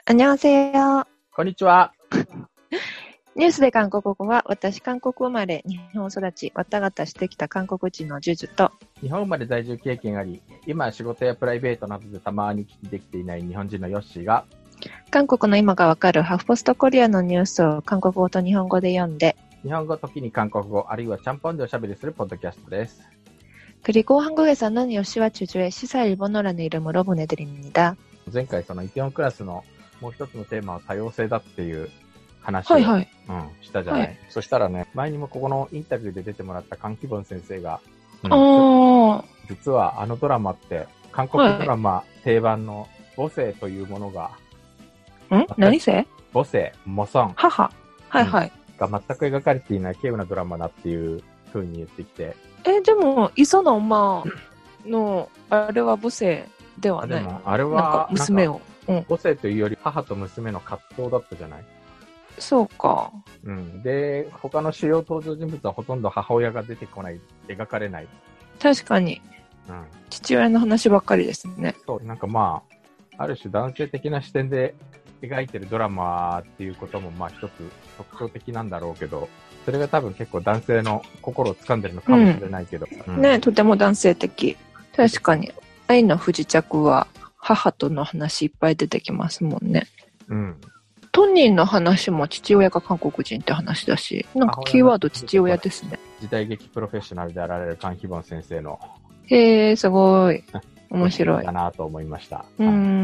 안녕하세요。 こんにちは。 ニュースで韓国語は、私韓国生まれ、日本育ち、わたがたしてきた韓国人のジュジュと、 日本生まれ在住経験あり、今仕事やプライベートなどでたまに聞きできていない日本人のヨッシーが、 韓国の今がわかるハフポストコリアのニュースを韓国語と日本語で読んで、 日本語時に韓国語、あるいはチャンポンでおしゃべりするポッドキャストです。 그리고 한국에서는 요시와 주주의 시사 일본어라는 이름으로 보내드립니다. 前回そのイテオンクラスのもう一つのテーマは多様性だっていう話を、 はいはい。 したじゃない、 はい。 そしたらね、前にもここのインタビューで出てもらったカンキボン先生が、実はあのドラマって韓国ドラマ定番の母性というものが、 何性母性、モソン。 母。はいはい。 が全く描かれていない稀有なドラマだっていう風に言ってきて。 でも、磯の馬の、あれは母性ではない。 でも、あれは、 娘を。 母性というより母と娘の葛藤だったじゃない？ そうか。 で、他の主要登場人物はほとんど母親が出てこない、描かれない。 確かに。父親の話ばっかりですね。 そう、なんかまあ、ある種男性的な視点で描いてるドラマっていうこともまあ一つ特徴的なんだろうけど、それが多分結構男性の心を掴んでるのかもしれないけど。 ね、とても男性的。確かに。愛の不時着は母との話いっぱい出てきますもんね。トニーの話も父親が韓国人って話だし、なんかキーワード父親ですね。 時代劇プロフェッショナルであられるカンヒボン先生の。 へー、すごい。面白い。 だなと思いました。こ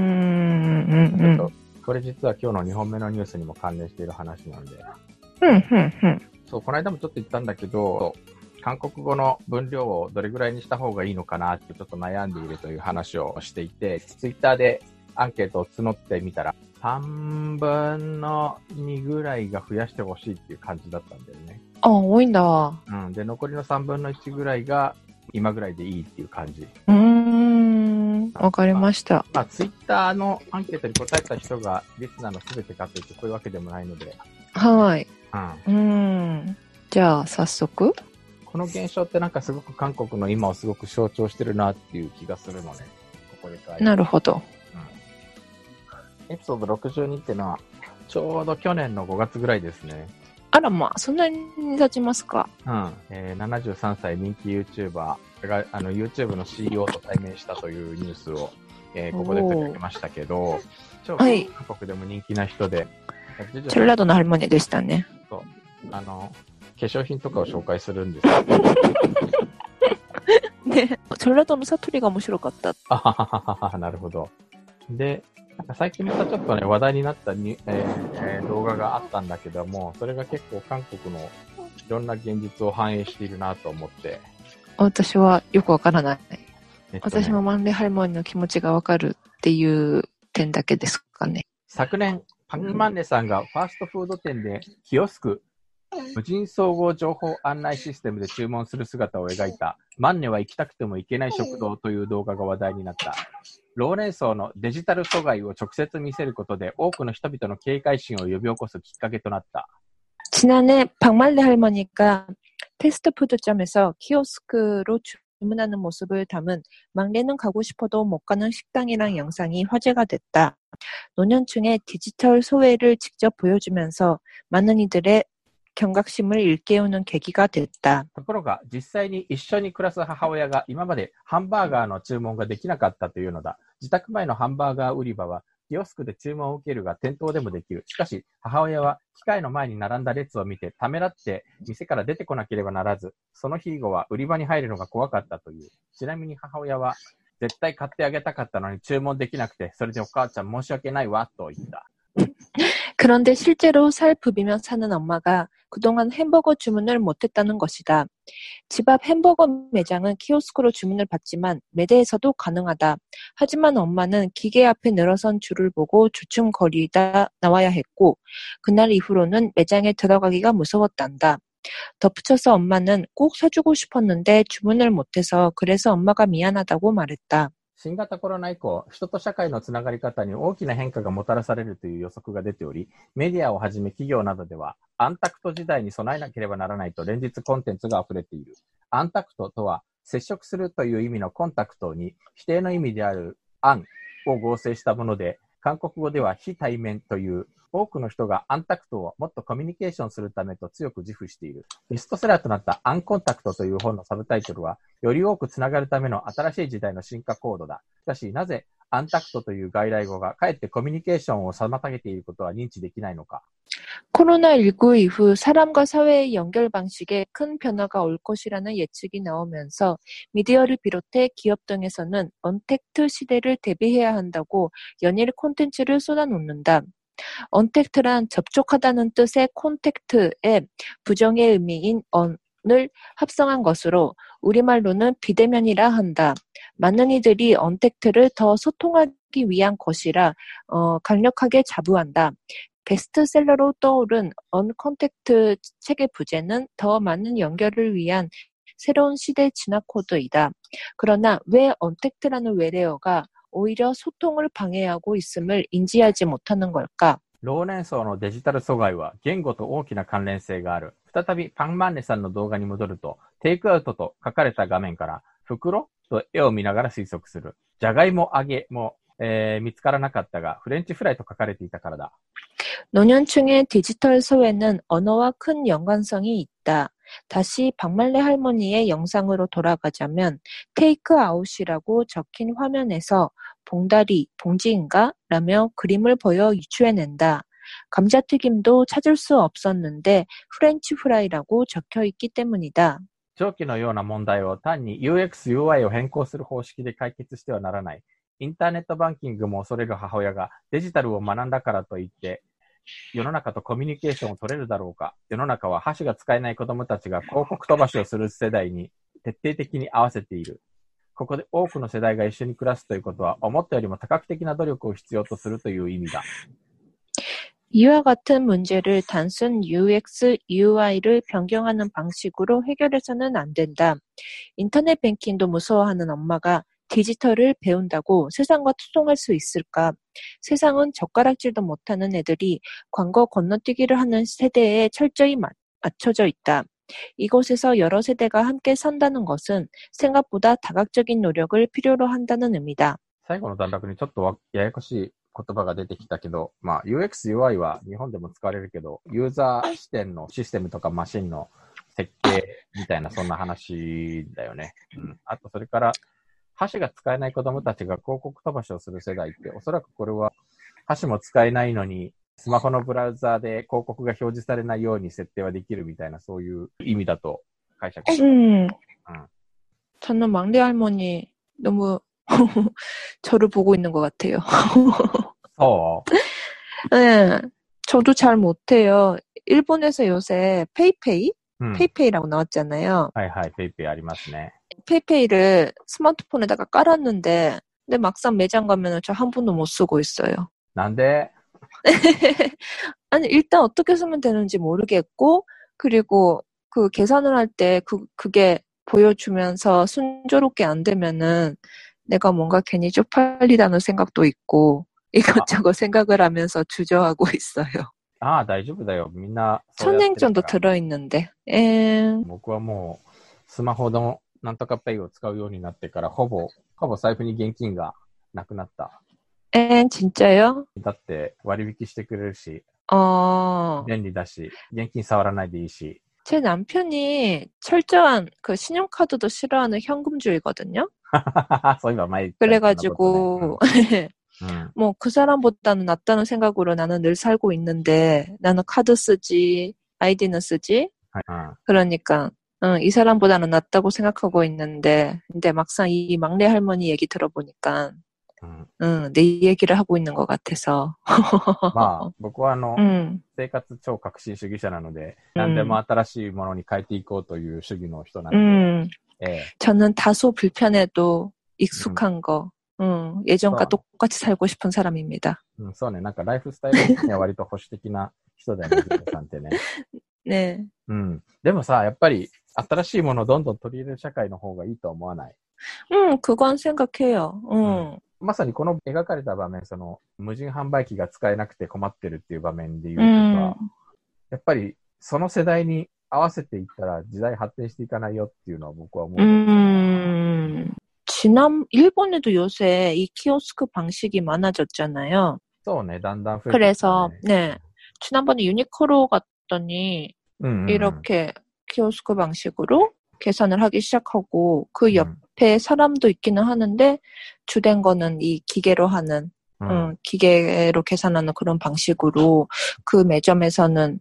れ実は今日の2本目のニュースにも関連している話なんで。そう、この間もちょっと言ったんだけど、韓国語の分量をどれぐらいにした方がいいのかなってちょっと悩んでいるという話をしていて、ツイッターでアンケートを募ってみたら、3分の2ぐらいが増やしてほしいっていう感じだったんだよね。 あ、多いんだ。 で、残りの3分の1ぐらいが今ぐらいでいいっていう感じ。 わかりました。 ツイッターのアンケートに答えた人がリスナーの全てかというとそういうわけでもないので。 はい。じゃあ、早速。 この現象ってなんかすごく韓国の今をすごく象徴してるなっていう気がするのね。ここで書いて。 なるほど。 エピソード62ってのは、ちょうど去年の5月ぐらいですね。 あらまあ、そんなに経ちますか。 73歳人気 YouTuber がYouTube の CEO と対面したというニュースを、ここで取り上げましたけど、韓国でも人気な人で、 チョルラドのハルモニでしたね。 そう。化粧品とかを紹介するんですよ。 ね、チョルラドの悟りが面白かった。 なるほど。で、なんか最近またちょっとね、話題になった動画があったんだけども、それが結構韓国のいろんな現実を反映しているなと思って。 私はよくわからない。私もマンレハルモニの気持ちがわかるっていう点だけですかね。 昨年、パンマンネさんがファーストフード店でキオスク、無人総合情報案内システムで注文する姿を描いたマンネは行きたくても行けない食堂という動画が話題になった。老年層のデジタル阻害を直接見せることで多くの人々の警戒心を呼び起こすきっかけとなった。 지난해 박말레 할머니가 패스트푸드점에서 키오스크로 주문하는 모습을 담은 막내는 가고 싶어도 못 가는 식당이란 영상이 화제가 됐다. 노년층의 디지털 소외를 직접 보여주면서 많은 이들의 경각심을 일깨우는 계기가 됐다. ところが実際に一緒に暮らす母親が今までハンバーガーの注文ができなかったというのだ。自宅前のハンバーガー売り場はキオスクで注文を受けるが店頭でもできる。しかし母親は機械の前に並んだ列を見てためらって店から出てこなければならず、その日後は売り場に入るのが怖かったという。ちなみに母親は絶対買ってあげたかったのに注文できなくて、それでお母ちゃん申し訳ないわと言った。 그런데 실제로 살 부비며 사는 엄마가 그동안 햄버거 주문을 못했다는 것이다. 집 앞 햄버거 매장은 키오스크로 주문을 받지만 매대에서도 가능하다. 하지만 엄마는 기계 앞에 늘어선 줄을 보고 주춤거리다 나와야 했고 그날 이후로는 매장에 들어가기가 무서웠단다. 덧붙여서 엄마는 꼭 사주고 싶었는데 주문을 못해서 그래서 엄마가 미안하다고 말했다. 新型コロナ以降、人と社会のつながり方に大きな変化がもたらされるという予測が出ており、メディアをはじめ企業などでは、アンタクト時代に備えなければならないと連日コンテンツが溢れている。アンタクトとは、接触するという意味のコンタクトに、否定の意味であるアンを合成したもので、 韓国語では非対面という多くの人がアンタクトをもっとコミュニケーションするためと強く自負している。ベストセラーとなったアンコンタクトという本のサブタイトルは、より多くつながるための新しい時代の進化コードだ。しかし、なぜアンタクトという外来語がかえってコミュニケーションを妨げていることは認知できないのか。 코로나19 이후 사람과 사회의 연결 방식에 큰 변화가 올 것이라는 예측이 나오면서 미디어를 비롯해 기업 등에서는 언택트 시대를 대비해야 한다고 연일 콘텐츠를 쏟아놓는다. 언택트란 접촉하다는 뜻의 콘택트에 부정의 의미인 언을 합성한 것으로 우리말로는 비대면이라 한다. 많은 이들이 언택트를 더 소통하기 위한 것이라 강력하게 자부한다. 베스트셀러로 떠오른 언컨택트 책의 부제는 더 많은 연결을 위한 새로운 시대 진화 코드이다. 그러나 왜 언택트라는 외래어가 오히려 소통을 방해하고 있음을 인지하지 못하는 걸까? 老年層のデジタル阻害は言語と大きな関連性がある。再びパンマンネさんの動画に戻ると、テイクアウトと書かれた画面から袋と絵を見ながら推測する。じゃがいも揚げも、見つからなかったが、フレンチフライと書かれていたからだ。 노년층의 디지털 소외는 언어와 큰 연관성이 있다. 다시 박말레 할머니의 영상으로 돌아가자면 테이크아웃이라고 적힌 화면에서 봉다리, 봉지인가? 라며 그림을 보여 유추해낸다. 감자튀김도 찾을 수 없었는데 프렌치 프라이라고 적혀있기 때문이다. 長期のような問題を単に UX、UI を変更する方式で解決してはならない。インターネットバンキングも恐れる母親がデジタルを学んだからといって世の中とコミュニケーションを取れるだろうか。世の中は箸が使えない子供たちが広告飛ばしをする世代に徹底的に合わせている。ここで多くの世代が一緒に暮らすということは思ったよりも多角的な努力を必要とするという意味だ。 이와 같은 문제를 단순 UX, UI를 변경하는 방식으로 해결해서는 안 된다. 인터넷 뱅킹도 무서워하는 엄마가 디지털을 배운다고 세상과 소통할 수 있을까? 세상은 젓가락질도 못하는 애들이 광고 건너뛰기를 하는 세대에 철저히 맞춰져 있다. 이곳에서 여러 세대가 함께 산다는 것은 생각보다 다각적인 노력을 필요로 한다는 의미다. 最後の段落にちょっとややこしい言葉が出てきたけど、まあ UX、UI は日本でも使われるけど、ユーザー視点のシステムとかマシンの設計みたいなそんな話だよね。うん。あとそれから箸が使えない子供たちが広告飛ばしをする世代って、おそらくこれは箸も使えないのにスマホのブラウザーで広告が表示されないように設定はできるみたいなそういう意味だと解釈してる。 저는 막내 할머니 너무 저를 보고 있는 것 같아요. 네, 저도 잘 못해요. 일본에서 요새 페이페이? 페이페이라고 나왔잖아요. はいはい、ペイペイありますね。 페이페이를 스마트폰에다가 깔았는데 근데 막상 매장 가면은 저 한 번도 못 쓰고 있어요. 난데? 아니 일단 어떻게 쓰면 되는지 모르겠고 그리고 그 계산을 할 때 그게 보여주면서 순조롭게 안 되면은 내가 뭔가 괜히 쪽팔리다는 생각도 있고 이것저것 생각을 하면서 주저하고 있어요. ああ、大丈夫だよ。みんな。 1000엔 정도 들어있는데. 僕はもうスマホのなんとかペイを使うようになってからほぼ財布に現金がなくなった。 진짜요? だって割引してくれるし、便利だし、現金触らないでいいし。 제 남편이 철저한 그 신용카드도 싫어하는 현금주의거든요. 그래가지고 뭐 그 사람보다는 낫다는 생각으로 나는 늘 살고 있는데 나는 카드 쓰지 아이디는 쓰지. 그러니까 이 사람보다는 낫다고 생각하고 있는데 근데 막상 이 막내 할머니 얘기 들어보니까 내 얘기를 하고 있는 것 같아서. まあ、僕は生活超革新主義者なので、何でも新しいものに変えていこうという主義の人なので。 저는 다소 불편해도 익숙한 거, 예전과 똑같이 살고 싶은 사람입니다. そうね、なんかライフスタイル的には割と保守的な人だよね、ジョさんってね。 ね。 でもさ、やっぱり新しいものをどんどん取り入れる社会の方がいいと思わない？ 그건 생각해요. まさにこの描かれた場面、その無人販売機が使えなくて困ってるっていう場面でいうとか、やっぱりその世代に合わせていったら時代発展していかないよっていうのは僕は思う。 일본에도 요새 이 키오스크 방식이 많아졌잖아요. そうね、だんだん増えてきた 그래서 ね。 네. 지난번에 유니크로 갔더니 うんうんうん。 이렇게 키오스크 방식으로 계산을 하기 시작하고 그 うん。 옆에 사람도 있기는 하는데 주된 거는 이 기계로 하는 うん。 기계로 계산하는 그런 방식으로 그 매점에서는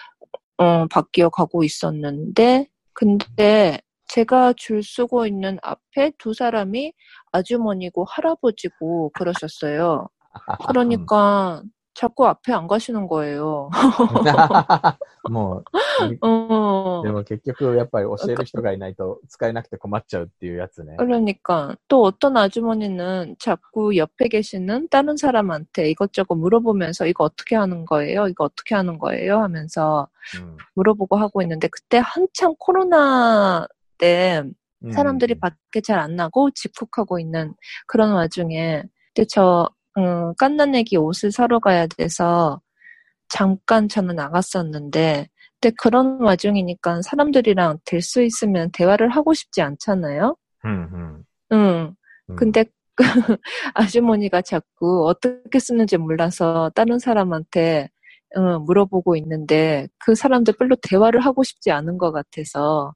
바뀌어 가고 있었는데 근데 제가 줄 서고 있는 앞에 두 사람이 아주머니고 할아버지고 그러셨어요. うん。 그러니까 자꾸 앞에 안 가시는 거예요. もう、で 어, も結局やっぱり教える 그- 人がいないと使えなくて困っちゃうっていうやつね。 그러니까 또 어떤 아주머니는 자꾸 옆에 계시는 다른 사람한테 이것저것 물어보면서 이거 어떻게 하는 거예요? 이거 어떻게 하는 거예요? 하면서 うん。 물어보고 하고 있는데 그때 한창 코로나 때 うんうんう 사람들이 ん。 밖에 잘 안 나고 집콕하고 있는 그런 와중에 그때 저 깐나내기 옷을 사러 가야 돼서 잠깐 저는 나갔었는데 근데 그런 와중이니까 사람들이랑 될 수 있으면 대화를 하고 싶지 않잖아요. うん 응. うん。 근데 그 아주머니가 자꾸 어떻게 쓰는지 몰라서 다른 사람한테 물어보고 있는데 그 사람들 별로 대화를 하고 싶지 않은 것 같아서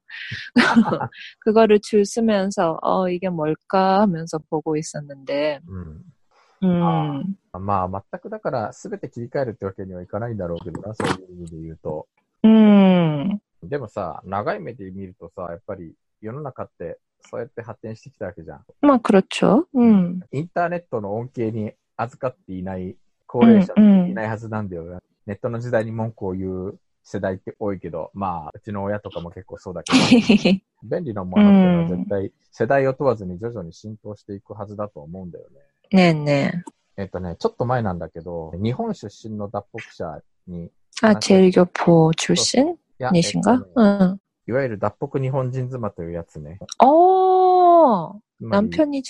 그거를 줄 쓰면서 이게 뭘까 하면서 보고 있었는데 うん。 음, まあ、全くだから全て切り替えるってわけにはいかないんだろうけどな、そういう意味で言うと。 음, でもさ、長い目で見るとさ、やっぱり世の中ってそうやって発展してきたわけじゃん。 뭐 그렇죠. インターネットの恩恵に預かっていない高齢者っていないはずなんだよ。ネットの時代に文句を言う世代って多いけど、まあ、うちの親とかも結構そうだけど、便利なものっていうのは絶対世代を問わずに徐々に浸透していくはずだと思うんだよね。 네네. ちょっと前なんだけど、日本出身の脱北者に、 아, 話を、い 제일교포 や、 출신이신가? 응. いわゆる脱北日本人妻というやつね。 つまり、 남편이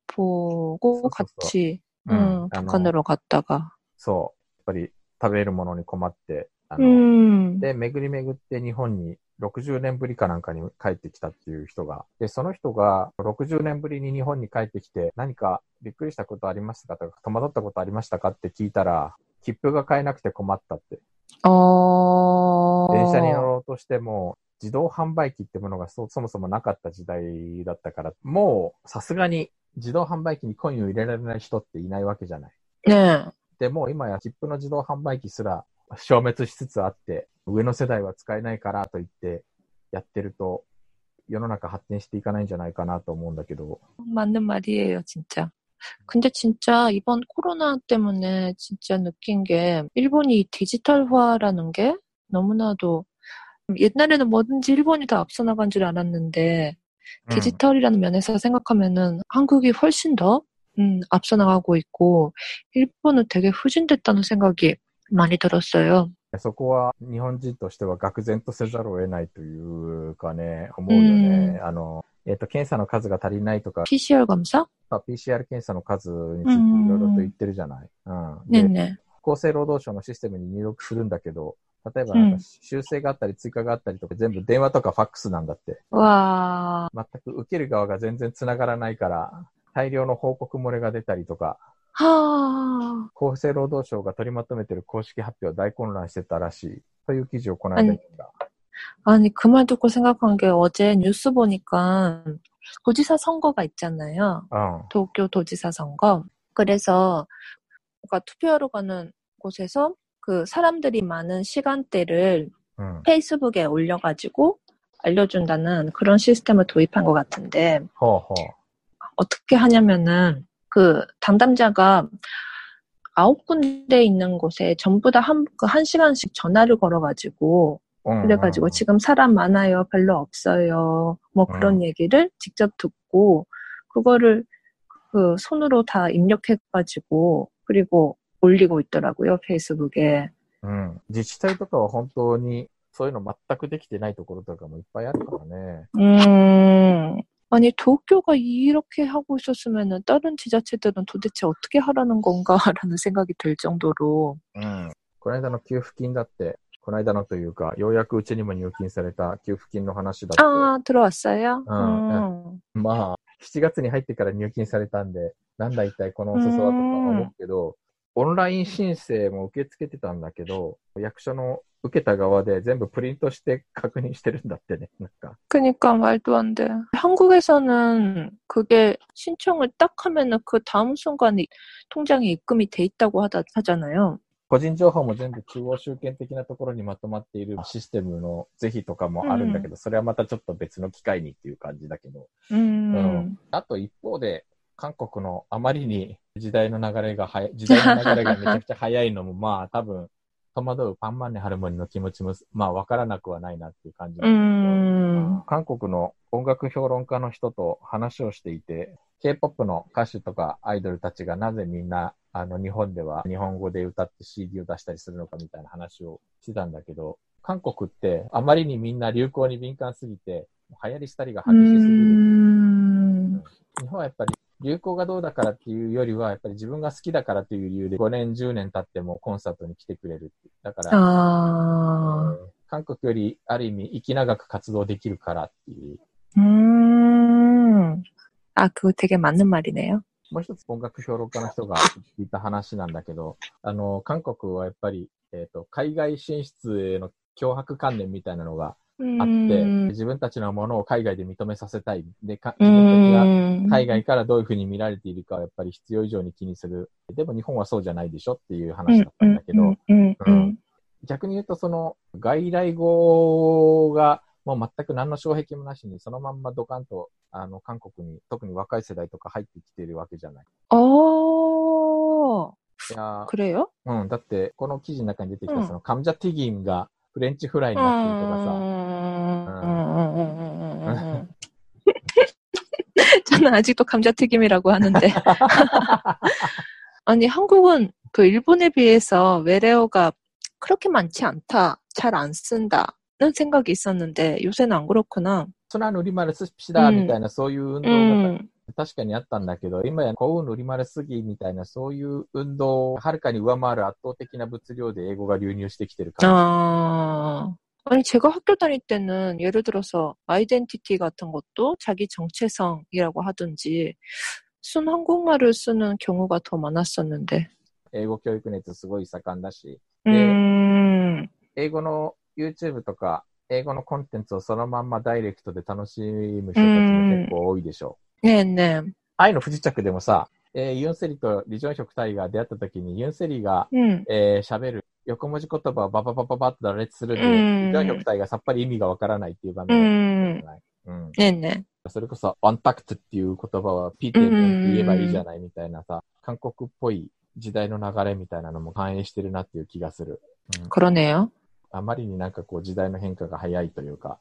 제일교포고 そうそうそう。 같이 うん。 북한으로 갔다가 そう。やっぱり食べるものに困って、で、巡り巡って日本に60年ぶりかなんかに帰ってきたっていう人が、で、その人が60年ぶりに日本に帰ってきて、何かびっくりしたことありましたかとか、戸惑ったことありましたかって聞いたら、切符が買えなくて困ったって。電車に乗ろうとしても、自動販売機ってものがそもそもなかった時代だったから、もうさすがに自動販売機にコインを入れられない人っていないわけじゃない。 ね。 でも今や切符の自動販売機すら消滅しつつあって、上の世代は使えないからと言ってやってると、世の中発展していかないんじゃないかなと思うんだけど。 맞는 말이에요, 진짜. 근데 진짜 이번 코로나 때문에 진짜 느낀 게 일본이 디지털화라는 게 너무나도 옛날에는 뭐든지 일본이 더 앞서 나간 줄 알았는데 디지털이라는 면에서 생각하면은 한국이 훨씬 더 앞서 나가고 있고 일본은 되게 후진됐다는 생각이 많이 들었어요. そこは日本人としては愕然とせざるを得ないというかね、思うよね。検査の数が足りないとか、 PCR 검사? PCR 検査の数についていろいろと言ってるじゃない。で、 네네. 厚生労働省のシステムに入力するんだけど、例えばなんか修正があったり追加があったりとか、全部電話とかファックスなんだって。 와. 全く受ける側が全然繋がらないから、大量の報告漏れが出たりとか、 厚生労働省が取りまとめてる公式発表は大混乱してたらしい。という記事をこの間言った。 아니, 그 말 듣고 생각한 게 어제 뉴스 보니까 도지사 선거가 있잖아요. 도쿄 도지사 선거. 그래서 그러니까 투표하러 가는 곳에서 그 사람들이 많은 시간대를 페이스북에 올려가지고 알려준다는 그런 시스템을 도입한 것 같은데 어떻게 하냐면은 그 담당자가 9군데 있는 곳에 전부 다 한 시간씩 전화를 걸어가지고 그래가지고 지금 사람 많아요, 별로 없어요, 뭐 그런 얘기를 직접 듣고 그거를 그 손으로 다 입력해가지고 그리고 올리고 있더라고요, 페이스북에. 自治体とかは本当にそういうの全くできてないところとかもいっぱいあるからね。 아니, 도쿄가 이렇게 하고 있었으면은 다른 지자체들은 도대체 어떻게 하라는 건가라는 생각이 들 정도로. この間の給付金だって、この間のというか、ようやくうちにも入金された給付金の話だって。 아, 들어왔어요? まあ、7月に入ってから入金されたんで、なんだ一体この遅さはとか思うけど、 オンライン申請も受け付けてたんだけど、役所の受けた側で全部プリントして確認してるんだってね、なんか。 그니까 말도 안 돼. 한국에서는 그게 신청을 딱 하면은 그 다음 순간에 통장에 입금이 돼 있다고 하잖아요. 個人情報も全部中央集権的なところにまとまっているシステムの是非とかもあるんだけど、それはまたちょっと別の機会にっていう感じだけど。あと一方で、韓国のあまりに時代の流れがめちゃくちゃ早いのも、まあ多分、戸惑うパンマンネハルモニの気持ちも、まあわからなくはないなっていう感じなんだけど、韓国の音楽評論家の人と話をしていて、K-POP の歌手とかアイドルたちがなぜみんな日本では日本語で歌って CD を出したりするのかみたいな話をしてたんだけど、韓国ってあまりにみんな流行に敏感すぎて、流行り廃りが激しすぎる。日本はやっぱり流行がどうだからっていうよりは、やっぱり自分が好きだからという理由で5年、10年経ってもコンサートに来てくれるって。だから、韓国よりある意味息長く活動できるからっていう。 그거 되게 맞는 말이네요. もう一つ音楽評論家の人が言った話なんだけど、韓国はやっぱり、海外進出への強迫観念みたいなのがあって、自分たちのものを海外で認めさせたい。で、自分たちが海外からどういうふうに見られているかはやっぱり必要以上に気にする。でも日本はそうじゃないでしょっていう話だったんだけど、逆に言うとその外来語がもう全く何の障壁もなしにそのまんまドカンと韓国に特に若い世代とか入ってきているわけじゃない。 그래요? だってこの記事の中に出てきたそのカムジャティギンがフレンチフライになってるとかさ。저는 아직도 감자튀김이라고 하는데. 아니, 한국은 그 일본에 비해서 외래어가 그렇게 많지 않다. 잘 안 쓴다는 생각이 있었는데 요새는 안 그렇구나. そら塗り丸すしだみたいなそういう運動が確かにあったんだけど、今やこう塗り丸すぎみたいなそういう運動をはるかに上回る圧倒的な物量で英語が流入してきてるから。 아니, 제가 학교 다닐 때는 예를 들어서 아이덴티티 같은 것도 자기 정체성이라고 하든지 순 한국말을 쓰는 경우가 더 많았었는데. 英語教育熱すごい盛んだし。で、英語の YouTube とか英語のコンテンツをそのまんまダイレクトで楽しむ人たちも結構多いでしょう。 ね。 愛の不時着でもさ、ユンセリとリジョンヒョクタイが出会った時にユンセリが喋る横文字言葉をバババババッと羅列するんで、リジョンヒョクタイがさっぱり意味がわからないっていう場面があるじゃない。 ね。 それこそオンタクトっていう言葉はピーテンって言えばいいじゃないみたいなさ、韓国っぽい時代の流れみたいなのも反映してるなっていう気がする。 그러네요. あまりになんかこう時代の変化が早いというか。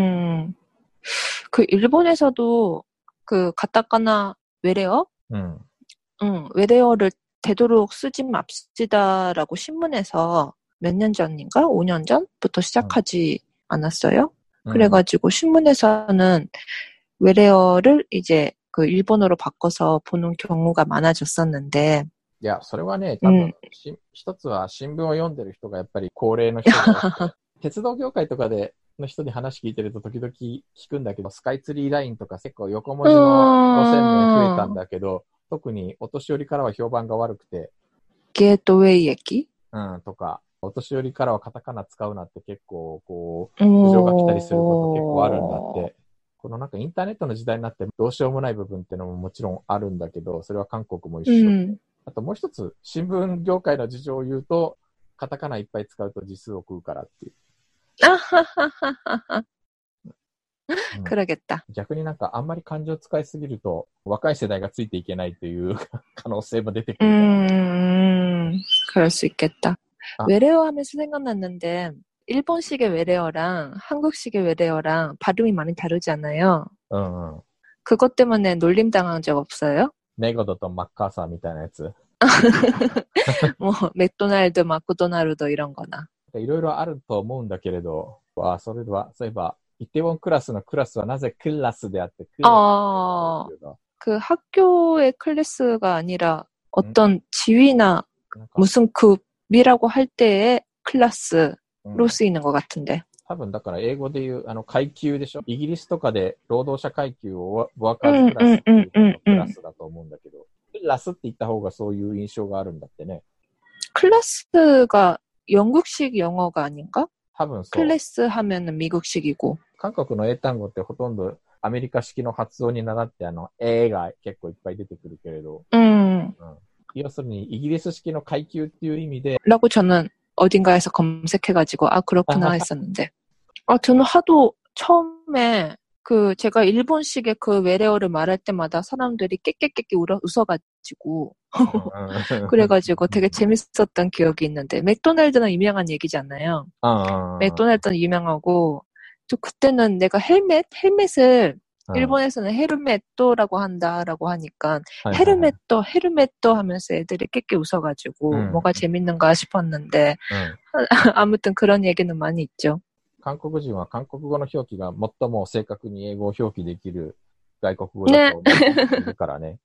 그 일본에서도 그 가타카나 외래어? 외래어를 되도록 쓰지 맙시다라고 신문에서 몇 년 전인가? 5년 전부터 시작하지 않았어요? 그래가지고 신문에서는 외래어를 이제 그 일본어로 바꿔서 보는 경우가 많아졌었는데, いや、それはね、多分、一つは新聞を読んでる人がやっぱり高齢の人が鉄道業界とかでの人に話聞いてると時々聞くんだけど、スカイツリーラインとか結構横文字の路線名増えたんだけど、特にお年寄りからは評判が悪くて。 ゲートウェイ駅とか、お年寄りからはカタカナ使うなって結構、こう、苦情が来たりすること結構あるんだって。このなんかインターネットの時代になってどうしようもない部分っていうのももちろんあるんだけど、それは韓国も一緒。あともう一つ、新聞業界の事情を言うと、カタカナいっぱい使うと字数を食うからっていう。 그러겠다. 逆になんかあんまり漢字を使いすぎると、若い世代がついていけないという可能性も出てくる。 그럴 수 있겠다. 외래어 하면서 생각났는데, 일본식의 외래어랑 한국식의 외래어랑 발음이 많이 다르잖아요. 그것 때문에 놀림 당한 적 없어요? ネゴドとマッカーサーみたいなやつ。 もう、맥도날드、マクドナルド이런 거나。 いろいろあると思うんだけれど、そういえば、イテウォンクラスのクラスはなぜクラスであってクラス 그 학교의 클래스가 아니라 어떤 지위나 무슨 급이라고 할 때의 클래스로 쓰이는 것 같은데. 多分だから英語で言う階級でしょ。イギリスとかで労働者階級をワーカーズクラスっていうクラスだと思うんだけど、クラスって言った方がそういう印象があるんだってね。 클래스가 영국식 영어가 아닌가? 多分そう。 클래스 하면은 미국식이고. 韓国の英単語ってほとんどアメリカ式の発音に倣ってAが結構いっぱい出てくるけれど、要するにイギリス式の階級っていう意味で 라고 저는 어딘가에서 검색해가지고 그렇구나 했었는데 저는 하도 처음에 제가 일본식의 그 외래어를 말할 때마다 사람들이 깨깨깨깨 웃어가지고 그래가지고 되게 재밌었던 기억이 있는데 맥도날드는 유명한 얘기잖아요. 맥도날드는 유명하고 또 그때는 내가 헬멧을 일본에서는 헤르메토라고 한다라고 하니까 헤르메토 하면서 애들이 깨깨 웃어가지고 뭐가 재밌는가 싶었는데 아무튼 그런 얘기는 많이 있죠. 韓国人は韓国語の表記が最も正確に英語を表記できる外国語だと思っているからね。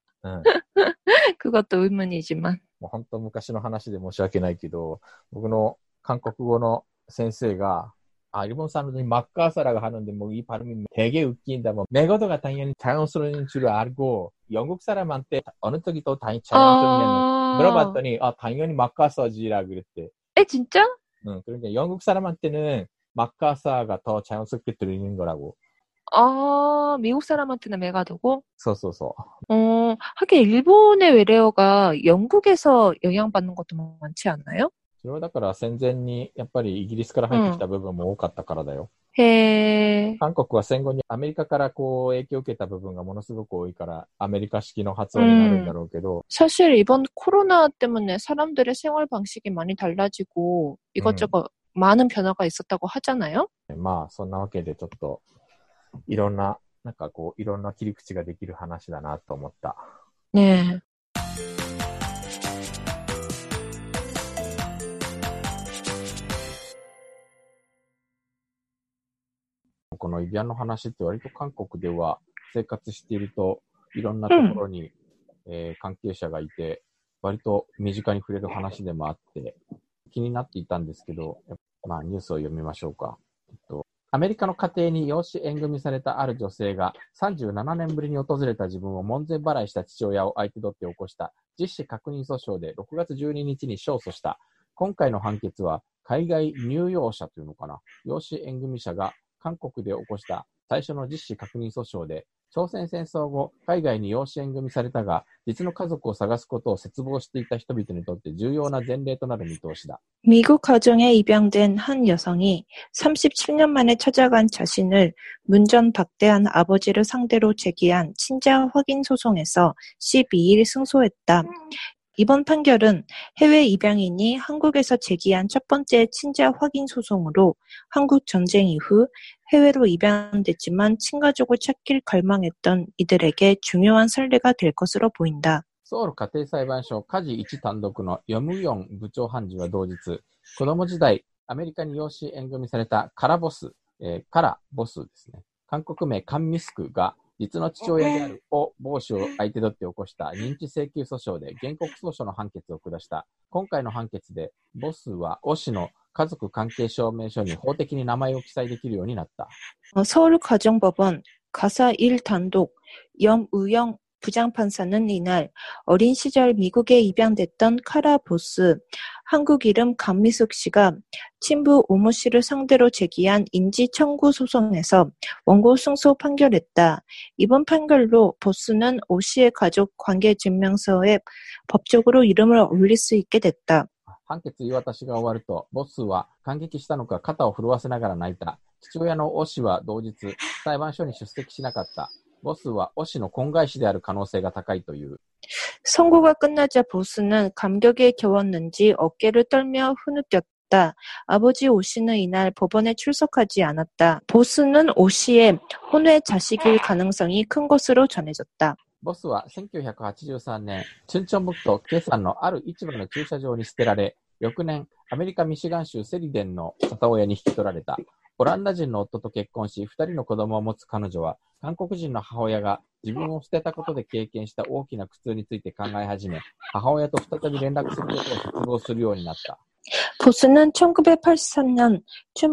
그것도 의문이지만. もう本当昔の話で申し訳ないけど、僕の韓国語の先生が일본 사람들이 마카사라고 하는데 뭐 이 발음이 되게 웃긴다. 뭐 매거도가 당연히 자연스러운 줄 알고 영국 사람한테 어느 쪽이 더 자연스럽냐고 물어봤더니 당연히 마카사지라 그랬대. 진짜? 응. 그러니까 영국 사람한테는 마카사가 더 자연스럽게 들리는 거라고. 미국 사람한테는 메가도고? そうそうそう。 하긴 일본의 외래어가 영국에서 영향받는 것도 많지 않나요? それはだから戦前にやっぱりイギリスから入ってきた部分も多かったからだよ。 へー。 韓国は戦後にアメリカから影響を受けた部分がものすごく多いからアメリカ式の発音になるんだろうけど。 사실 이번 코로나 때문에 사람들의 생활 방식이 많이 달라지고 이것저것 많은 변화가 있었다고 하잖아요. まあそんなわけでちょっといろんな切り口ができる話だなと思った。 네. このイビアンの話って割と韓国では生活しているといろんなところに、関係者がいて割と身近に触れる話でもあって気になっていたんですけど、まあニュースを読みましょうか。アメリカの家庭に養子縁組されたある女性が37年ぶりに訪れた自分を門前払いした父親を相手取って起こした実子確認訴訟で6月12日に勝訴した。今回の判決は海外入養者というのかな、養子縁組者が韓国で起こした最初の実子確認訴訟で、朝鮮戦争後、海外に養子縁組されたが、実の家族を探すことを切望していた人々にとって重要な前例となる見通しだ。 미국 가정에 입양된 한 여성이 37년 만에 찾아간 자신을 문전박대한 아버지를 상대로 제기한 친자 확인 소송에서 12일 승소했다. 이번 판결은 해외 입양인이 한국에서 제기한 첫 번째 친자 확인 소송으로 한국 전쟁 이후 해외로 입양됐지만 친가족을 찾길 갈망했던 이들에게 중요한 선례가 될 것으로 보인다. ソウル家庭裁判所家事一単独のヨムヨン部長判事は同日、子供時代アメリカに養子縁組されたカラボスですね。韓国名カンミスクが実の父親であるオ・ボウ氏を相手取って起こした認知請求訴訟で原告訴訟の判決を下した。今回の判決でボスはオ氏の家族関係証明書に法的に名前を記載できるようになった。 서울가정법원 가사 1단독 염우영 부장판사는 이날 어린 시절 미국에 입양됐던 카라 보스, 한국 이름 강미숙 씨가 친부 오모 씨를 상대로 제기한 인지 청구 소송에서 원고 승소 판결했다. 이번 판결로 보스는 오 씨의 가족 관계 증명서에 법적으로 이름을 올릴 수 있게 됐다. 判決言い渡しが終わると、ボスは感激したのか肩を震わせながら泣いた。父親のオ氏は同日、裁判所に出席しなかった。ボスはオ氏の婚外子である可能性が高いという。 선고가 끝나자 보스는 감격에 겨웠는지 어깨를 떨며 흐느꼈다. 아버지 오 씨는 이날 법원에 출석하지 않았다. 보스는 오 씨의 혼외 자식일 가능성이 큰 것으로 전해졌다. ボスは1983年、チュンチョンブクトケサンのある市場の駐車場に捨てられ、翌年、アメリカ・ミシガン州セリデンの里親に引き取られた。オランダ人の夫と結婚し、2人の子供を持つ彼女は、韓国人の母親が自分を捨てたことで経験した大きな苦痛について考え始め、母親と再び連絡することを切望するようになった。 보스는 1983년 충북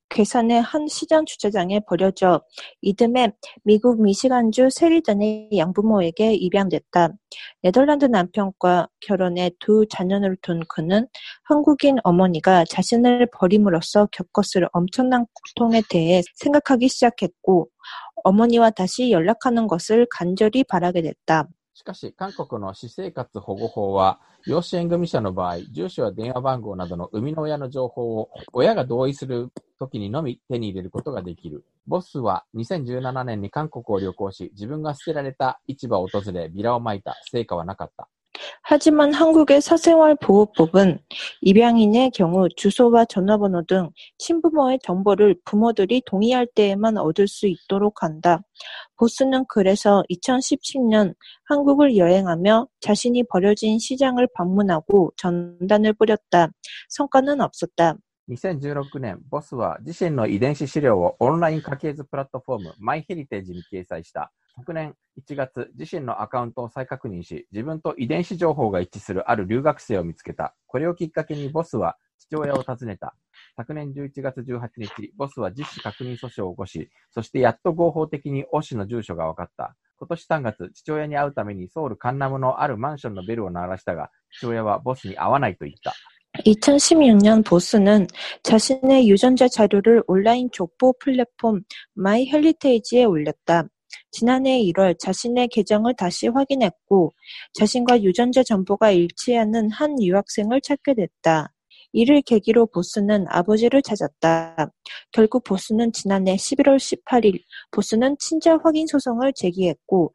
괴산의 한 시장 주차장에 버려져 이듬해 미국 미시간주 세리던의 양부모에게 입양됐다. 네덜란드 남편과 결혼해 두 자녀를 둔 그는 한국인 어머니가 자신을 버림으로써 겪었을 엄청난 고통에 대해 생각하기 시작했고 어머니와 다시 연락하는 것을 간절히 바라게 됐다. しかし、韓国の私生活保護法は、養子縁組者の場合、住所や電話番号などの生みの親の情報を親が同意するときにのみ手に入れることができる。ボスは2017年に韓国を旅行し、自分が捨てられた市場を訪れ、ビラをまいた。成果はなかった。 하지만 한국의 사생활보호법은 입양인의 경우 주소와 전화번호 등 친부모의 정보를 부모들이 동의할 때에만 얻을 수 있도록 한다. 보스는 그래서 2017년 한국을 여행하며 자신이 버려진 시장을 방문하고 전단을 뿌렸다. 성과는 없었다. 2016年、ボスは自身の遺伝子資料をオンライン家系図プラットフォームマイヘリテージに掲載した。昨年1月、自身のアカウントを再確認し、自分と遺伝子情報が一致するある留学生を見つけた。これをきっかけにボスは父親を訪ねた。昨年11月18日、ボスは実子確認訴訟を起こし、そしてやっと合法的にオ氏の住所が分かった。今年3月、父親に会うためにソウルカンナムのあるマンションのベルを鳴らしたが、父親はボスに会わないと言った。 2016년 보스는 자신의 유전자 자료를 온라인 족보 플랫폼 마이헬리테이지에 올렸다. 지난해 1월 자신의 계정을 다시 확인했고 자신과 유전자 정보가 일치하는 한 유학생을 찾게 됐다. 이를 계기로 보스는 아버지를 찾았다. 결국 보스는 지난해 11월 18일 보스는 친자 확인 소송을 제기했고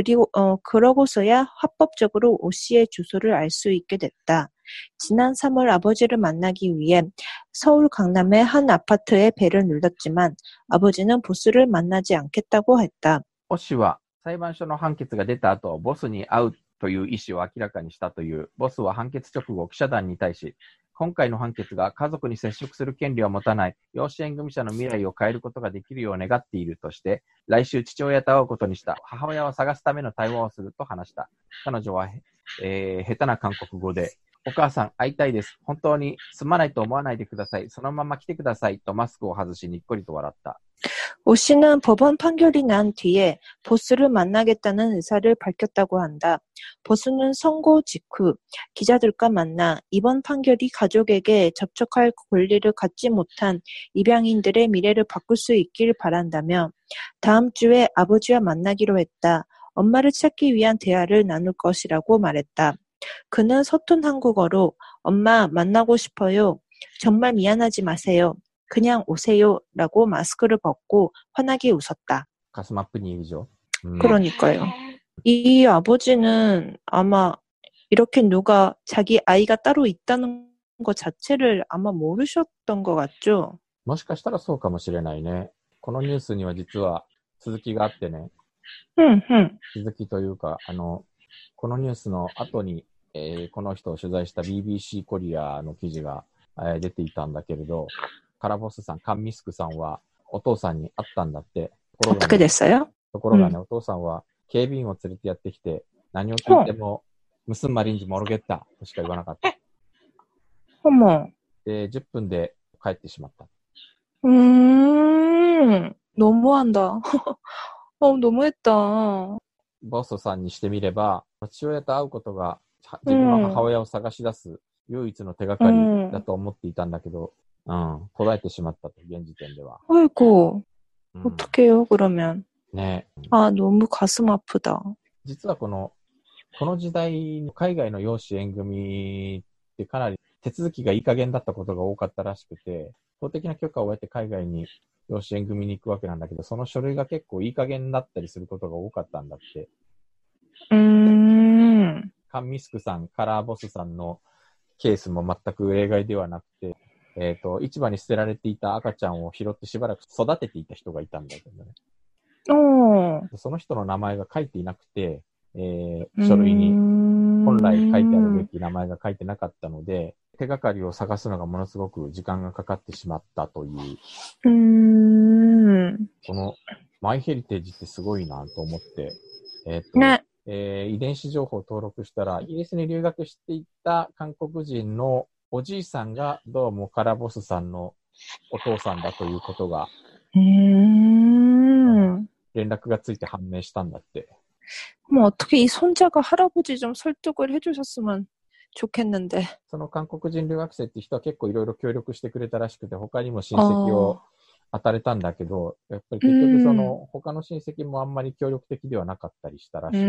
그러고서야 합법적으로 오 씨의 주소를 알 수 있게 됐다. 지난 3월 아버지를 만나기 위해 서울 강남의 한 아파트에 벨을 눌렀지만 아버지는 보스를 만나지 않겠다고 했다. オ氏は裁判所の判決が出た後、ボスに会うという意思を明らかにしたという。ボスは判決直後、記者団に対し、今回の判決が家族に接触する権利を持たない養子縁組者の未来を変えることができるよう願っているとして、来週父親と会うことにした。母親を探すための対話をすると話した。彼女は、下手な韓国語で、お母さん会いたいです。本当にすまないと思わないでください。そのまま来てください。とマスクを外しにっこりと笑った。 오 씨는 법원 판결이 난 뒤에 보스를 만나겠다는 의사를 밝혔다고 한다. 보스는 선고 직후 기자들과 만나 이번 판결이 가족에게 접촉할 권리를 갖지 못한 입양인들의 미래를 바꿀 수 있길 바란다며 다음 주에 아버지와 만나기로 했다. 엄마를 찾기 위한 대화를 나눌 것이라고 말했다. 그는 서툰 한국어로 엄마 만나고 싶어요. 정말 미안하지 마세요. 그냥 오세요 라고 마스크를 벗고 환하게 웃었다. 가슴 아픈 일이죠. 그러니까요. 이 아버지는 아마 이렇게 누가 자기 아이가 따로 있다는 것 자체를 아마 모르셨던 것 같죠? もしかしたらそうかもしれないね。このニュースには実は続きがあってね。続きというか、このニュースの後に、この人を取材した BBC コリアの記事が、出ていたんだけれど、カラボスさん、カンミスクさんはお父さんに会ったんだって。 어떻게 됐어요? ところがね、お父さんは警備員を連れてやってきて、何を聞いても、ムスンマリンジモルゲッタとしか言わなかった。 어머. で、10分で帰ってしまった。 너무한다. 너무했다. ボスさんにしてみれば、父親と会うことが自分の母親を探し出す唯一の手がかりだと思っていたんだけど、途絶えてしまったと、現時点では。 아이고, 어떡해요, 그러면. 네. 아, 너무 가슴 아프다. 実はこの時代、海外の養子縁組ってかなり手続きがいい加減だったことが多かったらしくて、法的な許可を得て海外に養子縁組に行くわけなんだけど、その書類が結構いい加減だったりすることが多かったんだって。カンミスクさん、カラーボスさんのケースも全く例外ではなくて、市場に捨てられていた赤ちゃんを拾ってしばらく育てていた人がいたんだけどね。その人の名前が書いていなくて、書類に本来書いてあるべき名前が書いてなかったので、手がかりを探すのがものすごく時間がかかってしまったという。このマイヘリテージってすごいなと思って、遺伝子情報を登録したら、イギリスに留学していた韓国人のおじいさんがどうもカラボスさんのお父さんだということが、連絡がついて判明したんだって。 뭐 어떻게 이 손자가 할아버지 좀 설득을 해주셨으면 좋겠는데. その韓国人留学生って人は結構いろいろ協力してくれたらしくて、他にも親戚を当たれたんだけど、やっぱり結局その他の親戚もあんまり協力的ではなかったりしたらしい。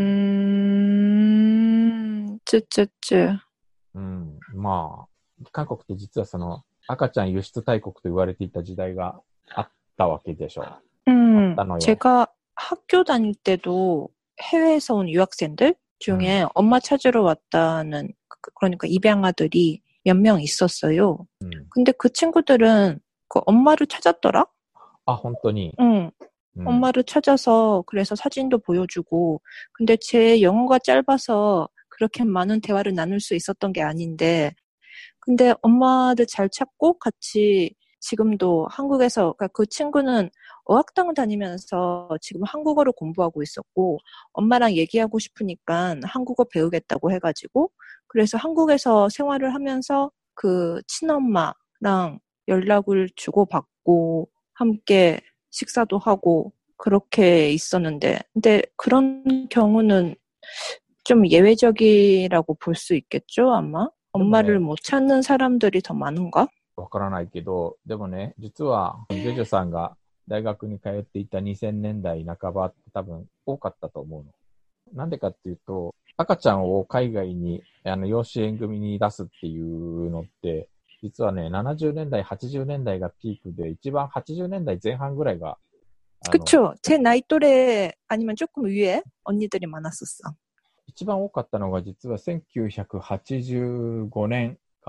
まあ、韓国って実はその赤ちゃん輸出大国と言われていた時代があったわけでしょ。あったのよ。 제가 학교 다닐 때도 해외에서 온 유학생들 중에 엄마 찾으러 왔다는, 그러니까 입양아들이 몇 명 있었어요. 근데 그 친구들은 그 엄마를 찾았더라? 아, 本当に? 응. 엄마를 찾아서 그래서 사진도 보여주고, 근데 제 영어가 짧아서 그렇게 많은 대화를 나눌 수 있었던 게 아닌데, 근데 엄마를 잘 찾고 같이 지금도 한국에서, 그러니까 그 친구는 어학당을 다니면서 지금 한국어를 공부하고 있었고, 엄마랑 얘기하고 싶으니까 한국어 배우겠다고 해가지고, 그래서 한국에서 생활을 하면서 그 친엄마랑 연락을 주고받고, 함께 식사도 하고, 그렇게 있었는데, 근데 그런 경우는 좀 예외적이라고 볼 수 있겠죠, 아마? 엄마를 못 찾는 사람들이 더 많은가? わからないけど、でもね、実は、ジョジョさんが大学に通っていた2000年代半ばって多分多かったと思うの。なんでかっていうと、赤ちゃんを海外に養子縁組に出すっていうのって、実はね、70年代、80年代がピークで、一番80年代前半ぐらいが。 그쵸. 제 나이 또래 아니면 조금 위에 언니들이 많았었어. 一番多かったのが実は1985年か。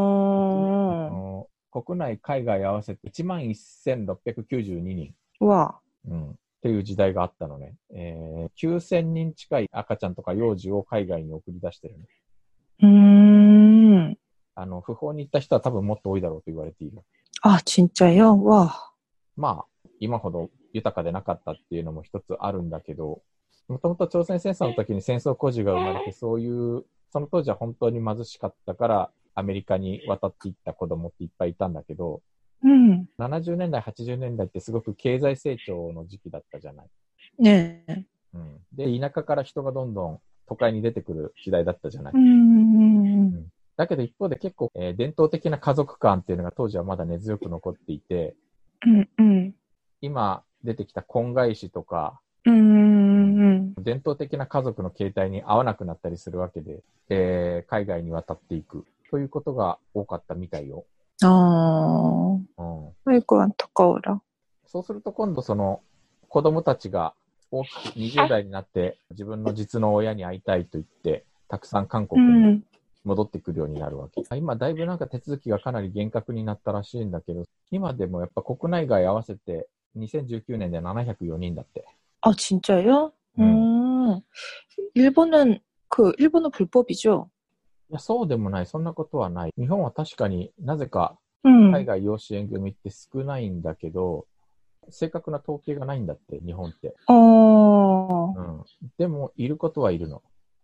国内、海外合わせて 11,692 人。 わ。 っていう時代があったのね。9,000 人近い赤ちゃんとか幼児を海外に送り出してるね。不法に行った人は多分もっと多いだろうと言われている。 あ、진짜요? 와。 まあ、今ほど豊かでなかったっていうのも一つあるんだけど、もともと朝鮮戦争の時に戦争孤児が生まれて、そういう、その当時は本当に貧しかったから、アメリカに渡っていった子供っていっぱいいたんだけど、70年代、80年代ってすごく経済成長の時期だったじゃない。 ね。 で、田舎から人がどんどん都会に出てくる時代だったじゃない。だけど一方で結構、伝統的な家族観っていうのが当時はまだ根強く残っていて、今出てきた婚外子とか、伝統的な家族の形態に合わなくなったりするわけで、海外に渡っていくということが多かったみたいよ。 아이고 안타까워라。 そうすると今度その子供たちが大きく20代になって自分の実の親に会いたいと言ってたくさん韓国に戻ってくるようになるわけ。今だいぶなんか手続きがかなり厳格になったらしいんだけど、今でもやっぱ国内外合わせて2019年で704人だって。 あ、진짜요? 일본은 불법이죠? いや、そうでもない。そんなことはない。日本は確かになぜか海外養子縁組って少ないんだけど、正確な統計がないんだって、日本って。でも、いることはいるの。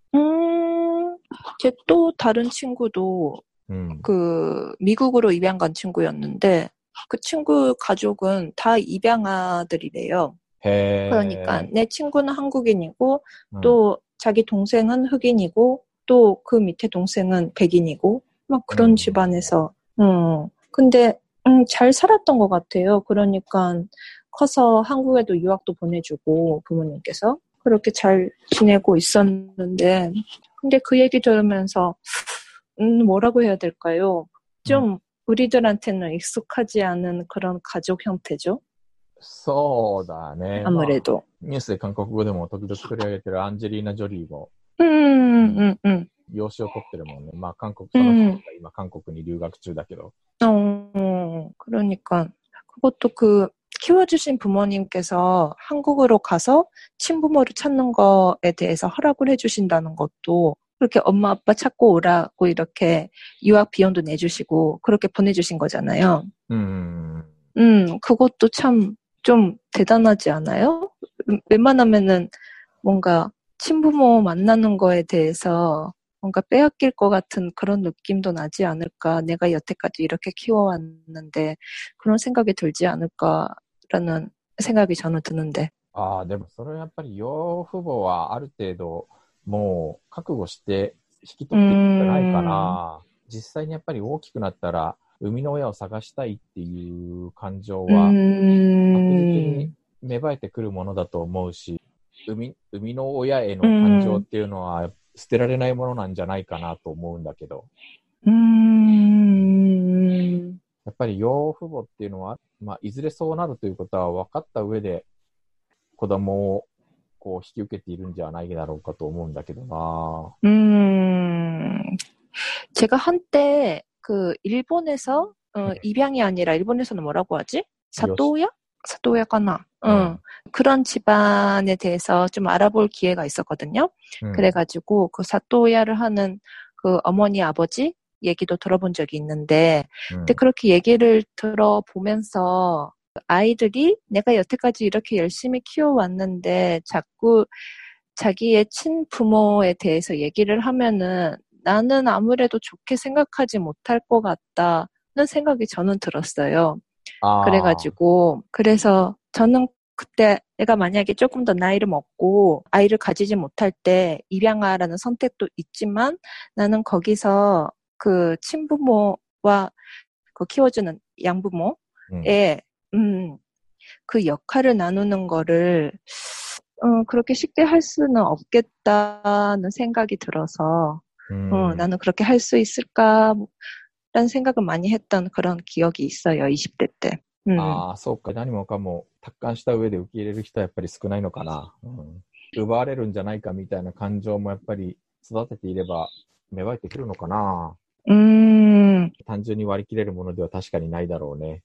제 또 다른 친구도 그 미국으로 입양 간 친구였는데 그 친구 가족은 다 입양아들이래요. 그러니까 내 친구는 한국인이고 또 자기 동생은 흑인이고 또 그 밑에 동생은 백인이고 막 그런 집안에서 근데 잘 살았던 것 같아요. 그러니까 커서 한국에도 유학도 보내주고 부모님께서 그렇게 잘 지내고 있었는데 근데 그 얘기 들으면서 뭐라고 해야 될까요? 좀 우리들한테는 익숙하지 않은 그런 가족 형태죠. そうだね。 아무래도 ニュースで韓国語でも時々取り上げてるアンジェリーナ・ジョリーも養子を取ってるもんね。まあ韓国、その人が今韓国に留学中だけど。 그러니까 그것도 그 키워주신 부모님께서 한국으로 가서 친부모를 찾는 거에 대해서 허락을 해주신다는 것도 그렇게 엄마 아빠 찾고 오라고 이렇게 유학 비용도 내주시고 그렇게 보내주신 거잖아요. 그것도 참 좀 대단하지 않아요? 웬만하면은 뭔가 친부모 만나는 거에 대해서 뭔가 빼앗길 것 같은 그런 느낌도 나지 않을까. 내가 여태까지 이렇게 키워왔는데 그런 생각이 들지 않을까라는 생각이 저는 드는데. ああ、でもそれはやっぱり養父母はある程度もう覚悟して引き取っていくんじゃないかな。実際にやっぱり大きくなったら生みの親を探したいっていう感情は確実に芽生えてくるものだと思うし、生みの親への感情っていうのは捨てられないものなんじゃないかなと思うんだけど。やっぱり養父母っていうのは、まあ、いずれそうなるということは分かった上で、子供をこう引き受けているんじゃないだろうかと思うんだけどな。 제가 한때 일본에서 입양이 아니라 일본에서는 뭐라고 하지? 사또야? 사또야가나. 그런 집안에 대해서 좀 알아볼 기회가 있었거든요. 그래가지고 그 사또야를 하는 그 어머니 아버지 얘기도 들어본 적이 있는데, 근데 그렇게 얘기를 들어보면서 아이들이 내가 여태까지 이렇게 열심히 키워왔는데 자꾸 자기의 친부모에 대해서 얘기를 하면은 나는 아무래도 좋게 생각하지 못할 것 같다는 생각이 저는 들었어요. 그래서 저는 그때 내가 만약에 조금 더 나이를 먹고 아이를 가지지 못할 때 입양아라는 선택도 있지만 나는 거기서 그 친부모와 그 키워주는 양부모의 그 역할을 나누는 거를 그렇게 쉽게 할 수는 없겠다는 생각이 들어서 나는 그렇게 할 수 있을까라는 생각을 많이 했던 그런 기억이 있어요. 20대 때. ああ、そうか。何もかも達観した上で受け入れる人はやっぱり少ないのかな。奪われるんじゃないかみたいな感情もやっぱり育てていれば芽生えてくるのかな。単純に割り切れるものでは確かにないだろうね。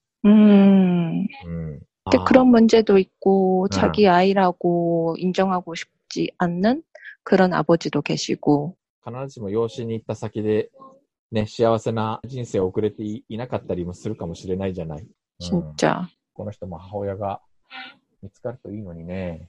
근데 그런 문제도 있고 자기 아이라고 인정하고 싶지 않는 그런 아버지도 계시고. 必ずしも養子に行った先でね、幸せな人生を送れていなかったりもするかもしれないじゃない。 진짜. この人も母親が見つかるといいのにね。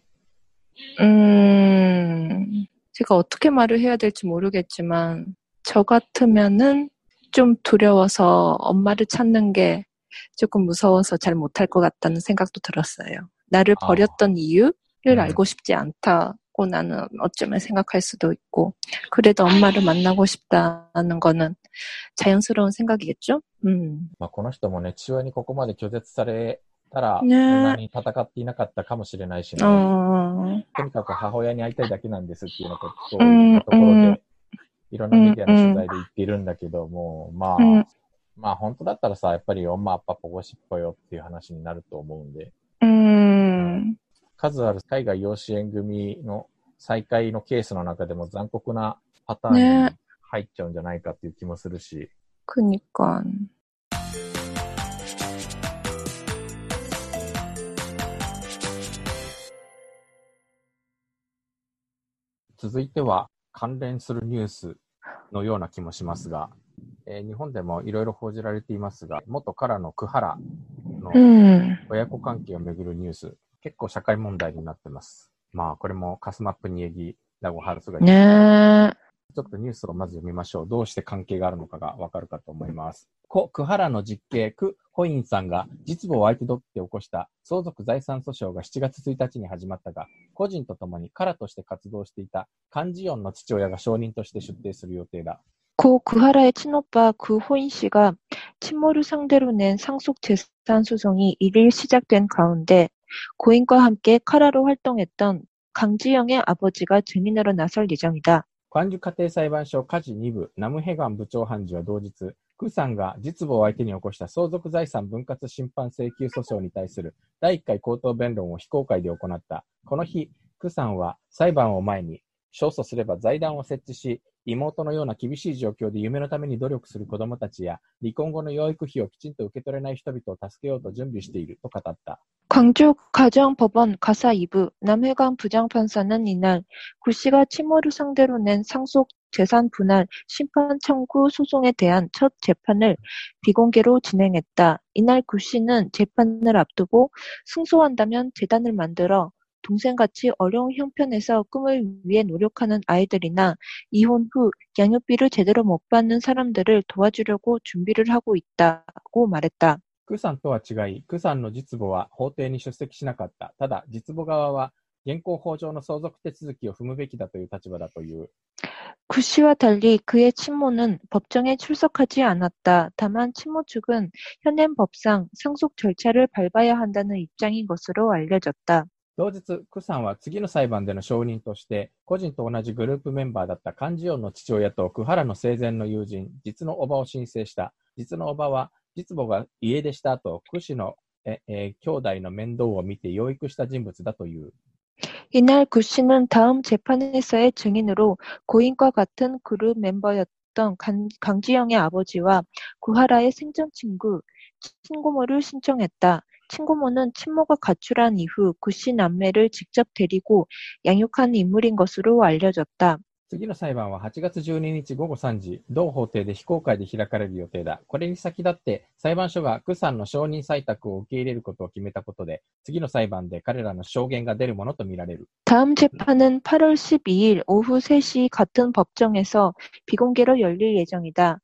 제가 어떻게 말을 해야 될지 모르겠지만 저 같으면은 좀 두려워서 엄마를 찾는 게 조금 무서워서 잘 못할 것 같다는 생각도 들었어요. 나를 버렸던 이유를 알고 싶지 않다고 나는 어쩌면 생각할 수도 있고, 그래도 엄마를 만나고 싶다는 거는 자연스러운 생각이겠죠? まあ、この人もね、父親にここまで拒絶されたら、そんなに戦っていなかったかもしれないしね。とにかく母親に会いたいだけなんですっていうようなことを言ったところで、いろんなメディアの取材で言っているんだけども、まあ本当だったらさ、やっぱり엄마 아빠 보고 싶어요っていう話になると思うんで、数ある海外養子縁組の再開のケースの中でも残酷なパターンに入っちゃうんじゃないかっていう気もするし。 그니까. 続いては関連するニュースのような気もしますが、日本でもいろいろ報じられていますが、元からのクハラの親子関係をめぐるニュース、結構社会問題になってます。まあこれもカスマップにラゴハルスがちょっとニュースをまず読みましょう。どうして関係があるのかがわかるかと思います。故クハラの実刑ク・ホインさんが実母を相手取って起こした相続財産訴訟が7月1日に始まったが、個人とともにカラとして活動していたカンジヨンの父親が証人として出廷する予定だ。 고 그하라의 친오빠 구호인 씨가 친모를 상대로 낸 상속 재산 소송이 1일 시작된 가운데 고인과 함께 카라로 활동했던 강지영의 아버지가 증인으로 나설 예정이다. 関州家庭裁判所家事2部ナムヘガン部長判事は同日、クさんが実母を相手に起こした相続財産分割審判請求訴訟に対する第1回口頭弁論を非公開で行った。この日、クさんは裁判を前に勝訴すれば財団を設置し、妹のような厳しい状況で夢のために努力する子どもたちや離婚後の養育費をきちんと受け取れない人々を助けようと準備していると語った。 광주가정법원 가사 2부 남해관 부장판사는 이날 구 씨가 친모를 상대로 낸 상속 재산 분할 심판 청구 소송에 대한 첫 재판을 비공개로 진행했다. 이날 구 씨는 재판을 앞두고 승소한다면 재단을 만들어 동생같이 어려운 형편에서 꿈을 위해 노력하는 아이들이나 이혼 후 양육비를 제대로 못 받는 사람들을 도와주려고 준비를 하고 있다고 말했다. クさんとは違い、クさんの実母は法廷に出席しなかった。ただ、実母側は現行法上の相続手続きを踏むべきだという立場だという。 구 씨와 달리 그의 친모는 법정에 출석하지 않았다. 다만 친모 측은 현행 법상 상속 절차를 밟아야 한다는 입장인 것으로 알려졌다. 同日、クさんは次の裁判での証人として、個人と同じグループメンバーだった幹事音の父親とクハラの生前の友人、実の叔母を申請した。実の叔母は、実母が家出した後、ク氏の兄弟の面倒を見て養育した人物だという。 이날 구 씨는 다음 재판에서의 증인으로 고인과 같은 그룹 멤버였던 강지영의 아버지와 구하라의 생전 친고모를 신청했다. 친고모는 친모가 가출한 이후 구 씨 남매를 직접 데리고 양육한 인물인 것으로 알려졌다. 次の裁判は8月12日午後3時、同法廷で非公開で開かれる予定だ。これに先立って裁判所がクさんの証人採択を受け入れることを決めたことで、次の裁判で彼らの証言が出るものとみられる。 다음 재판은 8월 12일 오후 3시 같은 법정에서 비공개로 열릴 예정이다.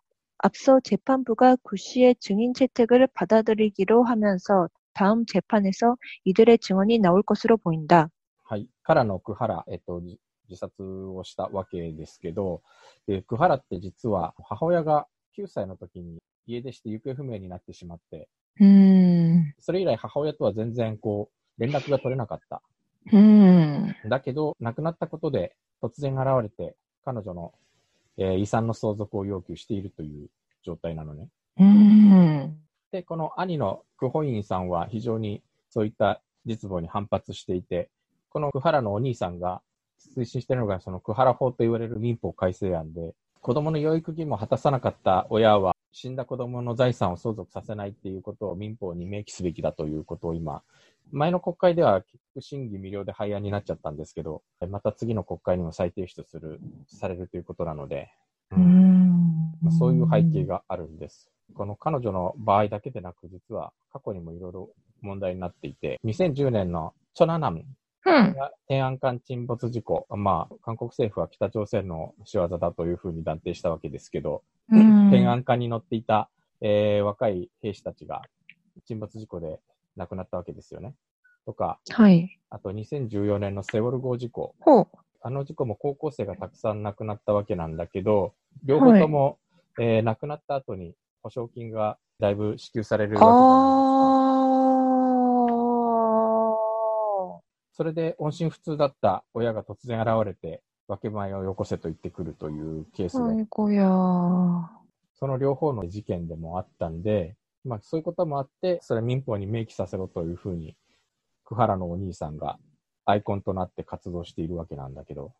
앞서 재판부가 구 씨의 증인 채택을 받아들이기로 하면서 다음 재판에서 이들의 증언이 나올 것으로 보인다. はい。からのクハラ、自殺をしたわけですけど、クハラって実は母親が9歳の時に家出して行方不明になってしまって、それ以来母親とは全然連絡が取れなかった。だけど、亡くなったことで突然現れて彼女の、遺産の相続を要求しているという状態なのね。で、この兄のクホインさんは非常にそういった実母に反発していて、このクハラのお兄さんが推進しているのがそのクハラ法と言われる民法改正案で、子供の養育義務を果たさなかった親は死んだ子供の財産を相続させないっていうことを民法に明記すべきだということを今、前の国会では結局審議未了で廃案になっちゃったんですけど、また次の国会にも再提出されるということなので、そういう背景があるんです。この彼女の場合だけでなく、実は過去にもいろいろ問題になっていて、2010年のチョナナム天安艦沈没事故、韓国政府は北朝鮮の仕業だというふうに断定したわけですけど、天安艦に乗っていた、若い兵士たちが沈没事故で亡くなったわけですよね。とか、あと2014年のセウォル号事故。あの事故も高校生がたくさん亡くなったわけなんだけど、両方とも、亡くなった後に保証金がだいぶ支給されるわけじゃないですか。それで音信不通だった親が突然現れて分け前をよこせと言ってくるというケースで、その両方の事件でもあったんで、そういうこともあって、それ民法に明記させろというふうに、クハラのお兄さんがアイコンとなって活動しているわけなんだけど。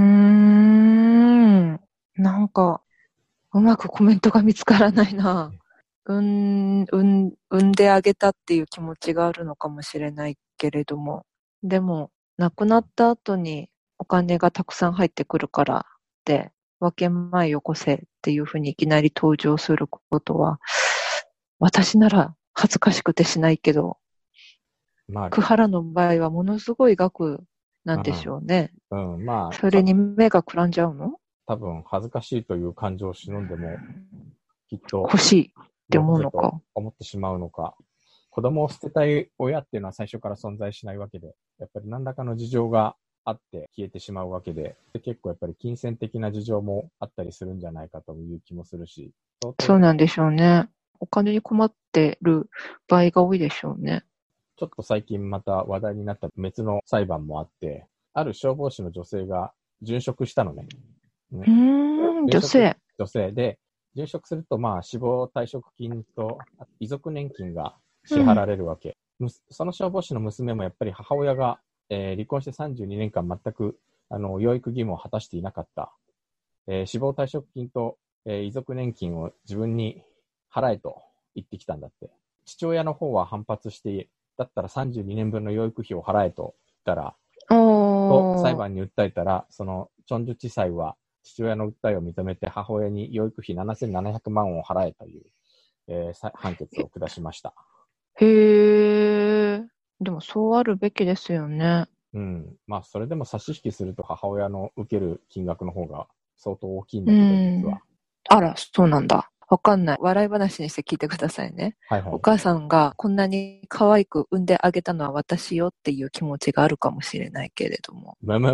なんか、うまくコメントが見つからないな。産んであげたっていう気持ちがあるのかもしれないけれども。でも、亡くなった後にお金がたくさん入ってくるからって、分け前よこせっていうふうにいきなり登場することは、私なら恥ずかしくてしないけど、クハラの場合はものすごい額なんでしょうね。それに目がくらんじゃうの？ 多分恥ずかしいという感情を忍んでも、きっと欲しいって思うのか。 思ってしまうのか。子供を捨てたい親っていうのは最初から存在しないわけで、やっぱり何らかの事情があって消えてしまうわけで、結構やっぱり金銭的な事情もあったりするんじゃないかという気もするし。 そうなんでしょうね。お金に困ってる場合が多いでしょうね。 ちょっと最近また話題になった別の裁判もあって、ある消防士の女性が殉職したのね。 女性で、殉職すると死亡退職金と遺族年金が支払われるわけ。その消防士の娘もやっぱり母親が、離婚して32年間全く養育義務を果たしていなかった。死亡退職金と、遺族年金を自分に払えと言ってきたんだって。父親の方は反発して、だったら32年分の養育費を払えと言ったら、と裁判に訴えたら、そのチョンジュ地裁は父親の訴えを認めて母親に養育費7700万を払えという、判決を下しました。 へー。 でもそうあるべきですよね。 うん。まあ、それでも差し引きすると母親の受ける金額の方が相当大きいんうだけど、実は。 ん。あら、そうなんだ。わかんない。笑い話にして聞いてくださいね。 はいはい。 お母さんがこんなに可愛く産んであげたのは私よっていう気持ちがあるかもしれないけれども。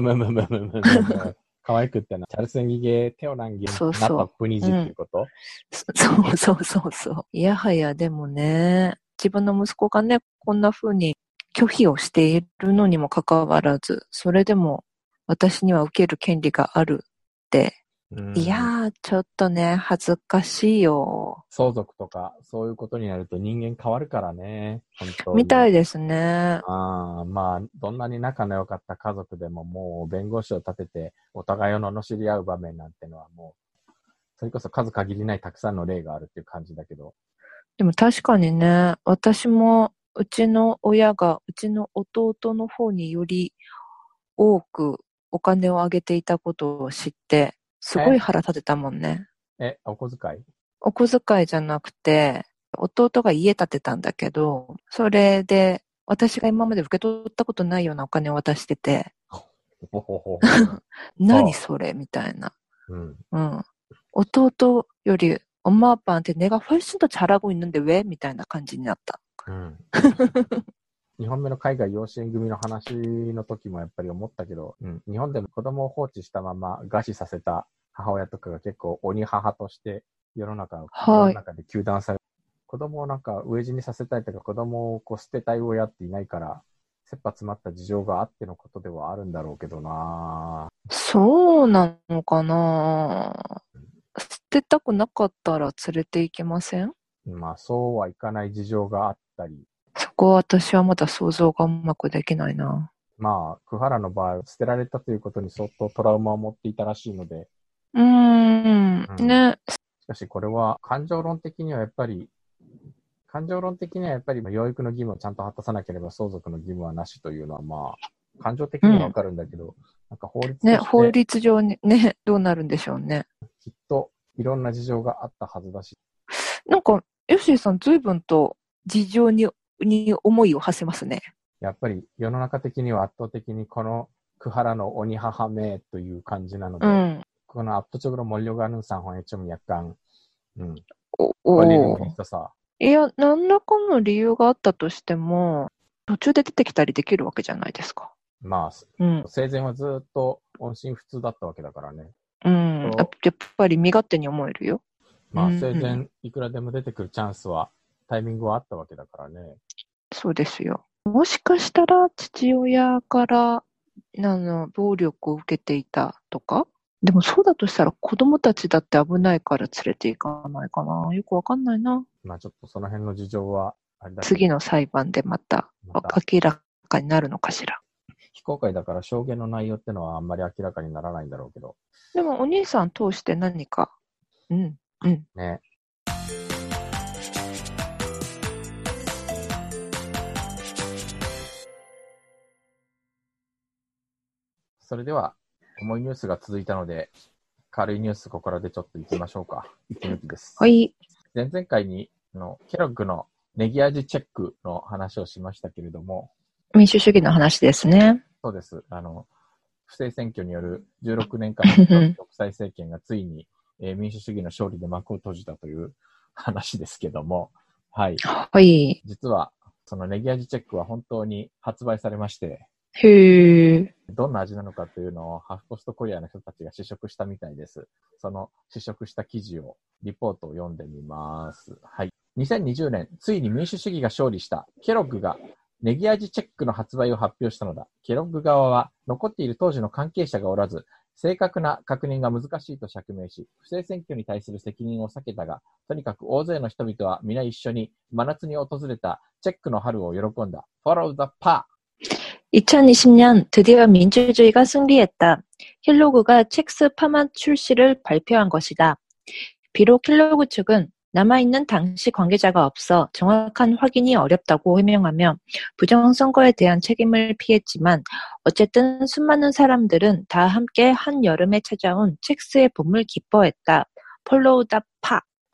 可愛くってな、잘생기게 태어난 게 そう 나 そう。う 덕분이지 っていうん。 こと？ そうそうそうそう。いやはやでもね、自分の息子がね、こんな風に拒否をしているのにもかかわらず、それでも私には受ける権利があるって、 ういやん。 ー、ちょっとね、恥ずかしいよ。 相続とか、そういうことになると人間変わるからね。本当に。 みたいですね。 ああ、まあ、どんなに仲の良かった家族でももう弁護士を立ててお互いを罵り合う場面なんてのはもう、それこそ数限りないたくさんの例があるっていう感じだけど。 でも確かにね、私もうちの親がうちの弟の方により多くお金をあげていたことを知って、すごいえ、 腹立てたもんね。 お小遣い？ お小遣いじゃなくて、弟が家建てたんだけど、それで私が今まで受け取ったことないようなお金を渡してて、 ほほほほ。 何そそれみたいな。 う。うん。 うん。弟より엄마 아빠한테 내가 훨씬 더 잘하고 있는데 왜? みたいな感じになった。 うん。2本目の海外養子縁組の話の時もやっぱり思ったけど、うん、日本でも子供を放置したまま餓死させた母親とかが結構鬼母として世の中はい。 で糾弾される。子供をなんか飢え死にさせたいとか子供をこう捨てたい親っていないから、切羽詰まった事情があってのことではあるんだろうけどな。 そうなのかな。捨てたくなかったら連れて行けません？ まあそうはいかない事情があったり、 そこは私はまだ想像がうまくできないな。 まあ、クハラの場合、捨てられたということに相当トラウマを持っていたらしいので、 うーん、 うん。 ね。 しかしこれは感情論的にはやっぱり養育の義務をちゃんと果たさなければ相続の義務はなしというのはまあ、感情的うん。 にはわかるんだけど、なんか法律ね、 として法律上にね、どうなるんでしょうね。 きっといろんな事情があったはずだし、 なんか、ヨッシーさん随分と事情に思いを馳せますね。 やっぱり世の中的には圧倒的にこのクハラの鬼母めという感じなので、 うん。 この앞도적으로 몰려가는 상황에 좀 약간, お、 걸리는 お 게 ー。 있어서, いや、何らかの理由があったとしても、途中で出てきたりできるわけじゃないですか。 まあ、 うん。 生前はずっと音信不通だったわけだからね。 うん。やっと、 ぱり身勝手に思えるよ。うまあ、生ん。 前いくらでも出てくるチャンスは、タイミングはあったわけだからね。 そうですよ。もしかしたら父親から暴力を受けていたとか。でもそうだとしたら子供たちだって危ないから連れて行かないかな。よくわかんないな。 まあ、ちょっとその辺の事情は、あれだけど、 次の裁判でまたまた、 明らかになるのかしら。 非公開だから証言の内容ってのはあんまり明らかにならないんだろうけど、 でもお兄さん通して何か、うん、うん。 ね。それでは、重いニュースが続いたので、軽いニュースここらでちょっと行きましょうか。息抜きです。 はい。 前々回に、ケロッグのネギ味チェックの話をしましたけれども、 民主主義の話ですね。 そうです。不正選挙による16年間の独裁政権がついに、民主主義の勝利で幕を閉じたという話ですけども、はい。 はい。 実は、そのネギ味チェックは本当に発売されまして、 へえ。 どんな味なのかというのをハフポストコリアの人たちが試食したみたいです。その試食した記事を、リポートを読んでみます。はい。2020年、ついに民主主義が勝利した。ケロッグがネギ味チェックの発売を発表したのだ。ケロッグ側は残っている当時の関係者がおらず、正確な確認が難しいと釈明し、不正選挙に対する責任を避けたが、とにかく大勢の人々は皆一緒に真夏に訪れたチェックの春を喜んだ。Follow the path! 2020년 드디어 민주주의가 승리했다. 킬로그가 첵스 파마 출시를 발표한 것이다. 비록 킬로그 측은 남아있는 당시 관계자가 없어 정확한 확인이 어렵다고 해명하며 부정선거에 대한 책임을 피했지만 어쨌든 수많은 사람들은 다 함께 한여름에 찾아온 첵스의 봄을 기뻐했다. Follow the path.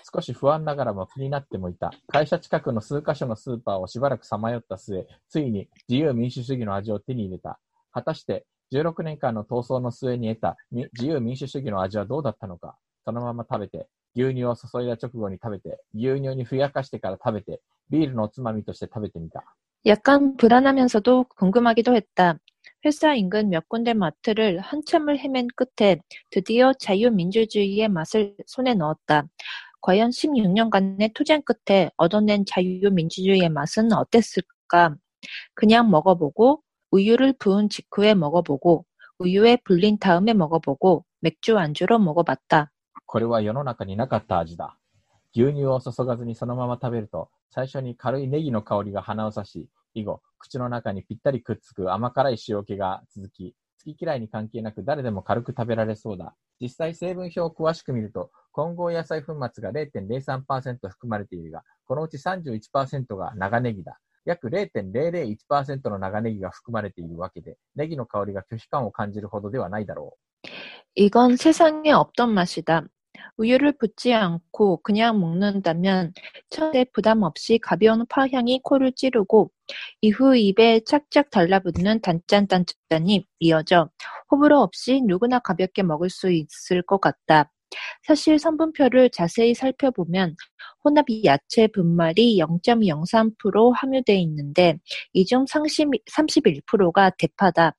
少し不安ながらも気になってもいた。会社近くの数カ所のスーパーをしばらくさまよった末、ついに自由民主主義の味を手に入れた。果たして16年間の闘争の末に得た自由民主主義の味はどうだったのか。そのまま食べて、牛乳を注いだ直後に食べて、牛乳にふやかしてから食べて、ビールのおつまみとして食べてみた。 약간 불안하면서도 궁금하기도 했다. 회사 인근 몇 군데 마트를 한참을 헤맨 끝에 드디어 자유민주주의의 맛을 손에 넣었다. 과연 16년간의 투쟁 끝에 얻어낸 자유민주주의의 맛은 어땠을까? 그냥 먹어보고, 우유를 부은 직후에 먹어보고, 우유에 불린 다음에 먹어보고, 맥주 안주로 먹어봤다. これは世の中になかった味だ。牛乳を注がずにそのまま食べると、最初に軽いネギの香りが鼻を刺し、以後、口の中にぴったりくっつく甘辛い塩気が続き、好き嫌いに関係なく誰でも軽く食べられそうだ。実際成分表を詳しく見ると、混合野菜粉末が 0.03% 含まれているが、このうち 31% が長ネギだ。約 0.001% の長ネギが含まれているわけで、ネギの香りが拒否感を感じるほどではないだろう。 이건 세상에 없던 맛이다. 우유를 붓지 않고 그냥 먹는다면 첫에 부담 없이 가벼운 파향이 코를 찌르고 이후 입에 착착 달라붙는 단짠단짠이 이어져 호불호 없이 누구나 가볍게 먹을 수 있을 것 같다. 사실 성분표를 자세히 살펴보면 혼합 야채 분말이 0.03% 함유되어 있는데 이 중 31%가 대파다.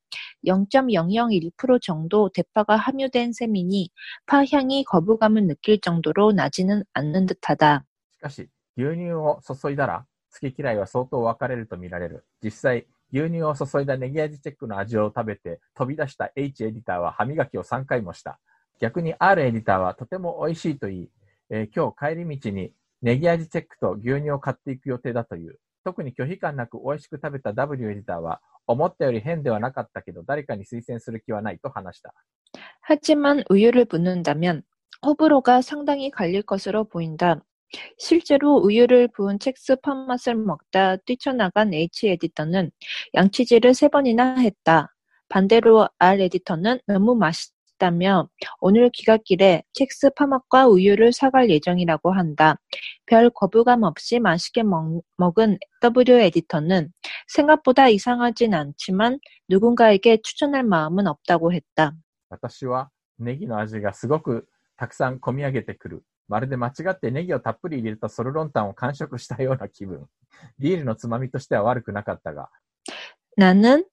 0.001% 정도 대파가 함유된 셈이니 파향이 거부감을 느낄 정도로 나지는 않는 듯하다. しかし、牛乳を注いだら、好き嫌いは相当分かれると見られる。実際、牛乳を注いだネギ味チェックの味を食べて飛び出した H エディターは歯磨きを3回もした。逆に R エディターはとても美味しいと言い、今日帰り道にネギ味チェックと牛乳を買っていく予定だという。特に拒否感なく美味しく食べた W エディターは、思ったより変ではなかったけど誰かに推薦する気はないと話した。 하지만 우유를 붓는다면 호불호가 상당히 갈릴 것으로 보인다. 실제로 우유를 부은 첵스 팥맛을 먹다 뛰쳐나간 H 에디터는 양치질을 3번이나 했다. 반대로 R 에디터는 너무 맛있다며 오늘 귀갓길에 첵스 팥맛과 우유를 사갈 예정이라고 한다. 별 거부감 없이 맛있게 먹은 W 에디터는 생각보다 이상하진 않지만 누군가에게 추천할 마음은 없다고 했다. 私はネギの味がすごくたくさん込み上げてくる。まるで間違ってネギをたっぷり入れたソルロンタンを完食したような気分。ビールのつまみとしては悪くなかったが。 나는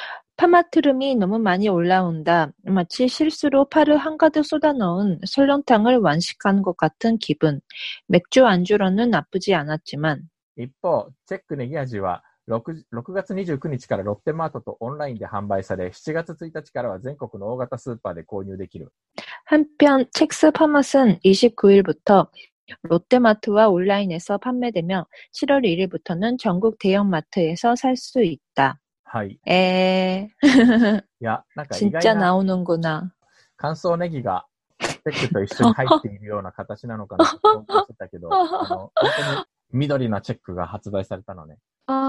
파마트름이 너무 많이 올라온다. 마치 실수로 파를 한가득 쏟아 넣은 설렁탕을 완식하는 것 같은 기분. 맥주 안주로는 나쁘지 않았지만. 一方、チェックネギ味は6月29日からロッテマートとオンラインで販売され、7月1日からは全国の大型スーパーで購入できる。 한편 첵스 팥맛은 29일부터 롯데마트와 온라인에서 판매되며 7월 1일부터는 전국 대형마트에서 살 수 있다. はい。 いや、なんか意 진짜 外な 나오는구나. 乾燥ネギがチェックと一緒に入っているような形なのかなと想像してたけど、本当に緑のチェックが発売されたのね。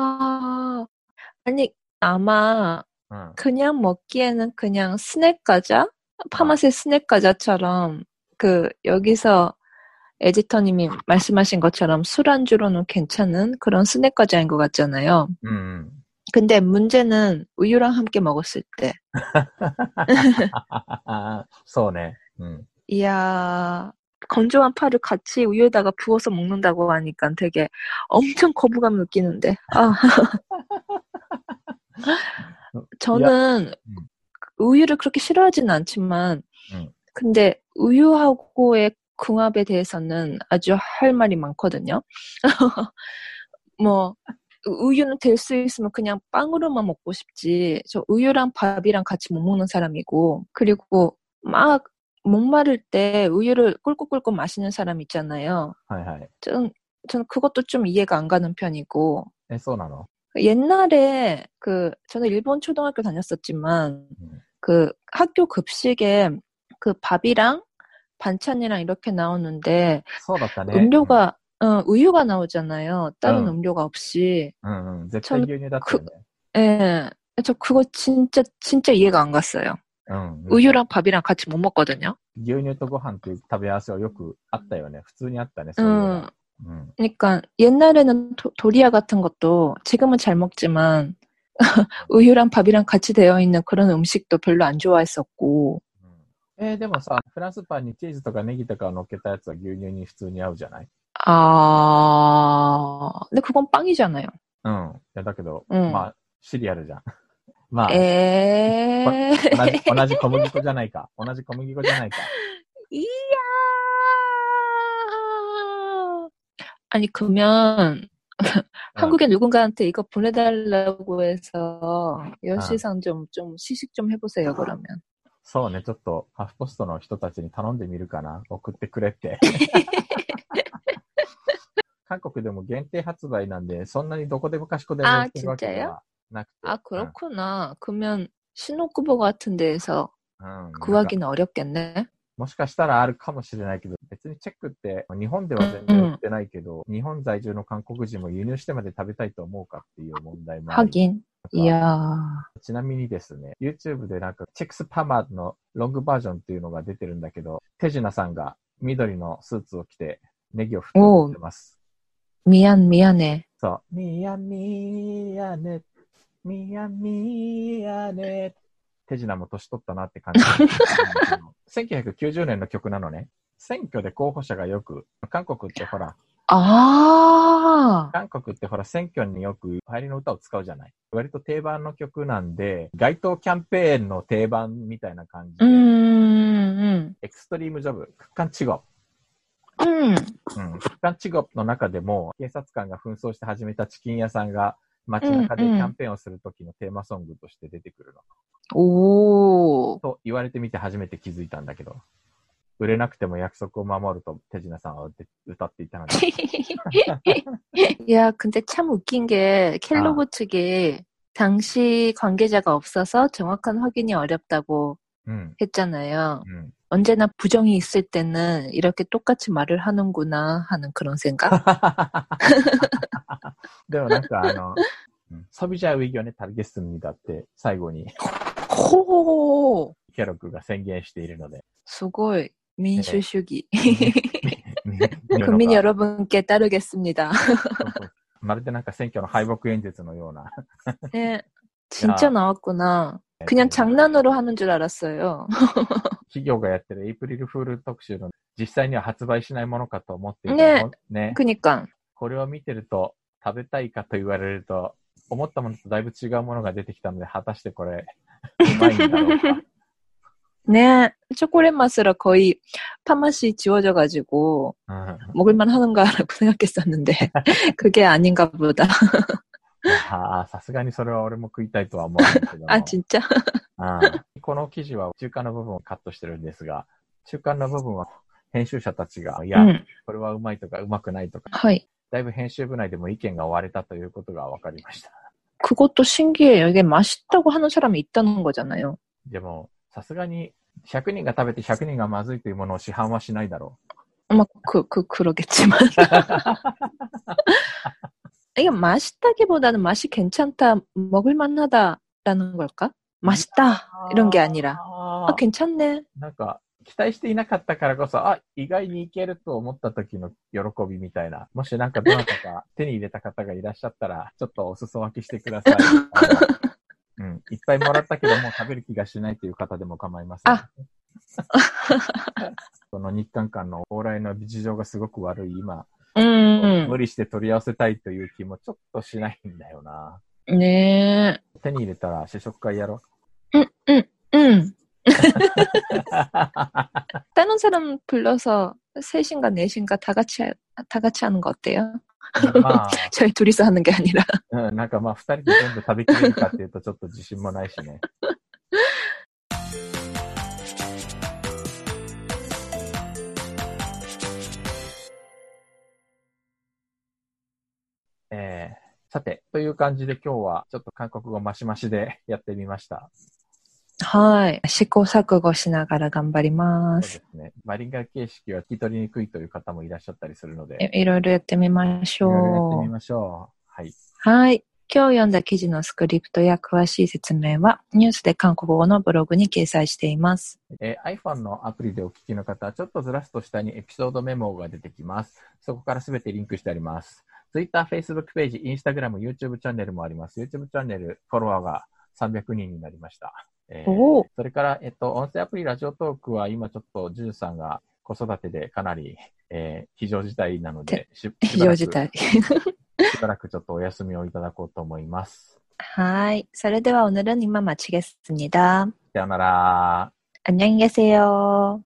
아, 아니, 아마, うん。 그냥 먹기에는 그냥 스낵 과자? 파맛의 스낵 과자처럼, 여기서 에디터님이 말씀하신 것처럼 술안주로는 괜찮은 그런 스낵 과자인 것 같잖아요. うん。 근데 문제는 우유랑 함께 먹었을 때. そうね。うん。 이야, 건조한 파를 같이 우유에다가 부어서 먹는다고 하니까 되게 엄청 거부감 느끼는데. 아. 저는 우유를 그렇게 싫어하지는 않지만, 근데 우유하고의 궁합에 대해서는 아주 할 말이 많거든요. 뭐, 우유는 될 수 있으면 그냥 빵으로만 먹고 싶지, 저 우유랑 밥이랑 같이 못 먹는 사람이고, 그리고 막 목마를 때 우유를 꿀꺽꿀꺽 마시는 사람 있잖아요. はいはい。 저는 그것도 좀 이해가 안 가는 편이고. そうなの? 옛날에 저는 일본 초등학교 다녔었지만 학교 급식에 밥이랑 반찬이랑 이렇게 나오는데 そうだったね。 음료가 우유가 나오잖아요. 다른 음료가 없이. うんうん。絶対牛乳だったよね。 예. 저 그거 진짜 이해가 안 갔어요. 우유랑 밥이랑 같이 못 먹거든요. 牛乳とご飯っていう食べ合わせはよくあったよね。普通にあったね、そういうのが。 그러니까 옛날에는 도리아 같은 것도 지금은 잘 먹지만 우유랑 밥이랑 같이 되어 있는 그런 음식도 별로 안 좋아했었고. でもさ、フランスパンにチーズとかネギとかを乗っけたやつは牛乳に普通に合うじゃない？ 근데 그건 빵이잖아요. いやだけど、まあ、シリアルじゃん。まあ、同じ小麦粉じゃないか。同じ小麦粉じゃないか。 이야. 아니, 그러면, 한국에 누군가한테 이거 보내달라고 해서, 여시상 좀 시식 좀 해보세요, 그러면. そうね、ちょっと、ハフポストの人たちに頼んでみるかな。送ってくれって。韓国でも限定発売なんで、そんなにどこでもかしこでも売ってるわけではなくて。 그렇구나. 그러면, 신호쿠보 같은 데에서 구하기는 어렵겠네. もしかしたらあるかもしれないけど、別にチェックって日本では全然売ってないけど、日本在住の韓国人も輸入してまで食べたいと思うかっていう問題もある。 하긴. 이야. ちなみにですね、YouTube でなんかチェクスパマのロングバージョンっていうのが出てるんだけど、テジナさんが緑のスーツを着てネギを振って売ってます。 미안해. そう。ミヤネ。手品も年取ったなって感じ。1990年の曲なのね。選挙で候補者がよく、韓国ってほら、韓国ってほら選挙によく流行りの歌を使うじゃない。割と定番の曲なんで、街頭キャンペーンの定番みたいな感じで。エクストリームジョブ、극한직업。극한직업の中でも、警察官が紛争して始めたチキン屋さんが街中でキャンペーンをする時のテーマソングとして出てくるの。と言われてみて初めて気づいたんだけど、売れなくても約束を守るとテジナさんは歌っていたので。 야, 근데 참 웃긴 게 켈로그 측이 당시 관계자가 없어서 정확한 확인이 어렵다고 했잖아요. 언제나 부정이 있을 때는 이렇게 똑같이 말을 하는구나 하는 그런 생각? でもなんか소비자 의견에 다르겠습니다って最後にケロクが宣言しているので。 すごい。민주주의. 국민 여러분께 따르겠습니다. まるでなんか選挙の敗北演説のような。 네, 진짜 나왔구나. 그냥 장난으로 하는 줄 알았어요. 企業がやってるエイプリルフール特集の実際には発売しないものかと思っているね。그니까. これを見てると食べたいかと言われると思ったものとだいぶ違うものが出てきたので果たしてこれうまいんだろうか。 네, 초콜릿 맛으로 거의 파맛이 지워져가지고 먹을만 하는가라고 생각했었는데 그게 아닌가 보다. さすがにそれは俺も食いたいとは思うんだけど。 진짜? この記事は中間の部分をカットしてるんですが、中間の部分は編集者たちが、いや、これはうまいとかうまくないとか、だいぶ編集部内でも意見が割れたということが分かりました。 그것도 신기해요. 이게 맛있다고 하는 사람이 있다는 거잖아요. でも、さすがに100人が食べて100人がまずいというものを市販はしないだろう。 그러겠지만. 이게 맛있다기보다는 맛이 괜찮다, 먹을만하다라는 걸까? 맛있다 이런 게 아니라 괜찮네. なんか期待していなかったからこそ、意外にいけると思った時の喜びみたいな。もしなんかどなたか手に入れた方がいらっしゃったら、ちょっとお裾分けしてください。いっぱいもらったけどもう食べる気がしないという方でも構いません。この日韓間の往来の事情がすごく悪い今、無理して取り合わせたいという気もちょっとしないんだよな。ねえ。手に入れたら試食会やろう。다른 사람 불러서 셋인가 넷인가 다 같이 하는 거 어때요? 저희 둘이서 하는 게 아니라. なんかまあ二人で全部食べきれるかっていうとちょっと自信もないしね。さて、という感じで今日はちょっと韓国語マシマシでやってみました。はい。試行錯誤しながら頑張ります。そうですね。バリンガル形式は聞き取りにくいという方もいらっしゃったりするので。いろいろやってみましょう。はい。はい。 今日読んだ記事のスクリプトや詳しい説明はニュースで韓国語のブログに掲載しています。 iPhone のアプリでお聞きの方はちょっとずらすと下にエピソードメモが出てきます。そこからすべてリンクしてあります。Twitter、Facebook ページ、Instagram、YouTube チャンネルもあります。YouTube チャンネルフォロワーが300人になりました。それから、音声アプリラジオトークは今ちょっとジュンさんが子育てでかなり、非常事態なので非常事態しばらくちょっとお休みをいただこうと思います。 はい。それでは오늘은 이만 마치겠습니다. さよなら。 안녕히 계세요.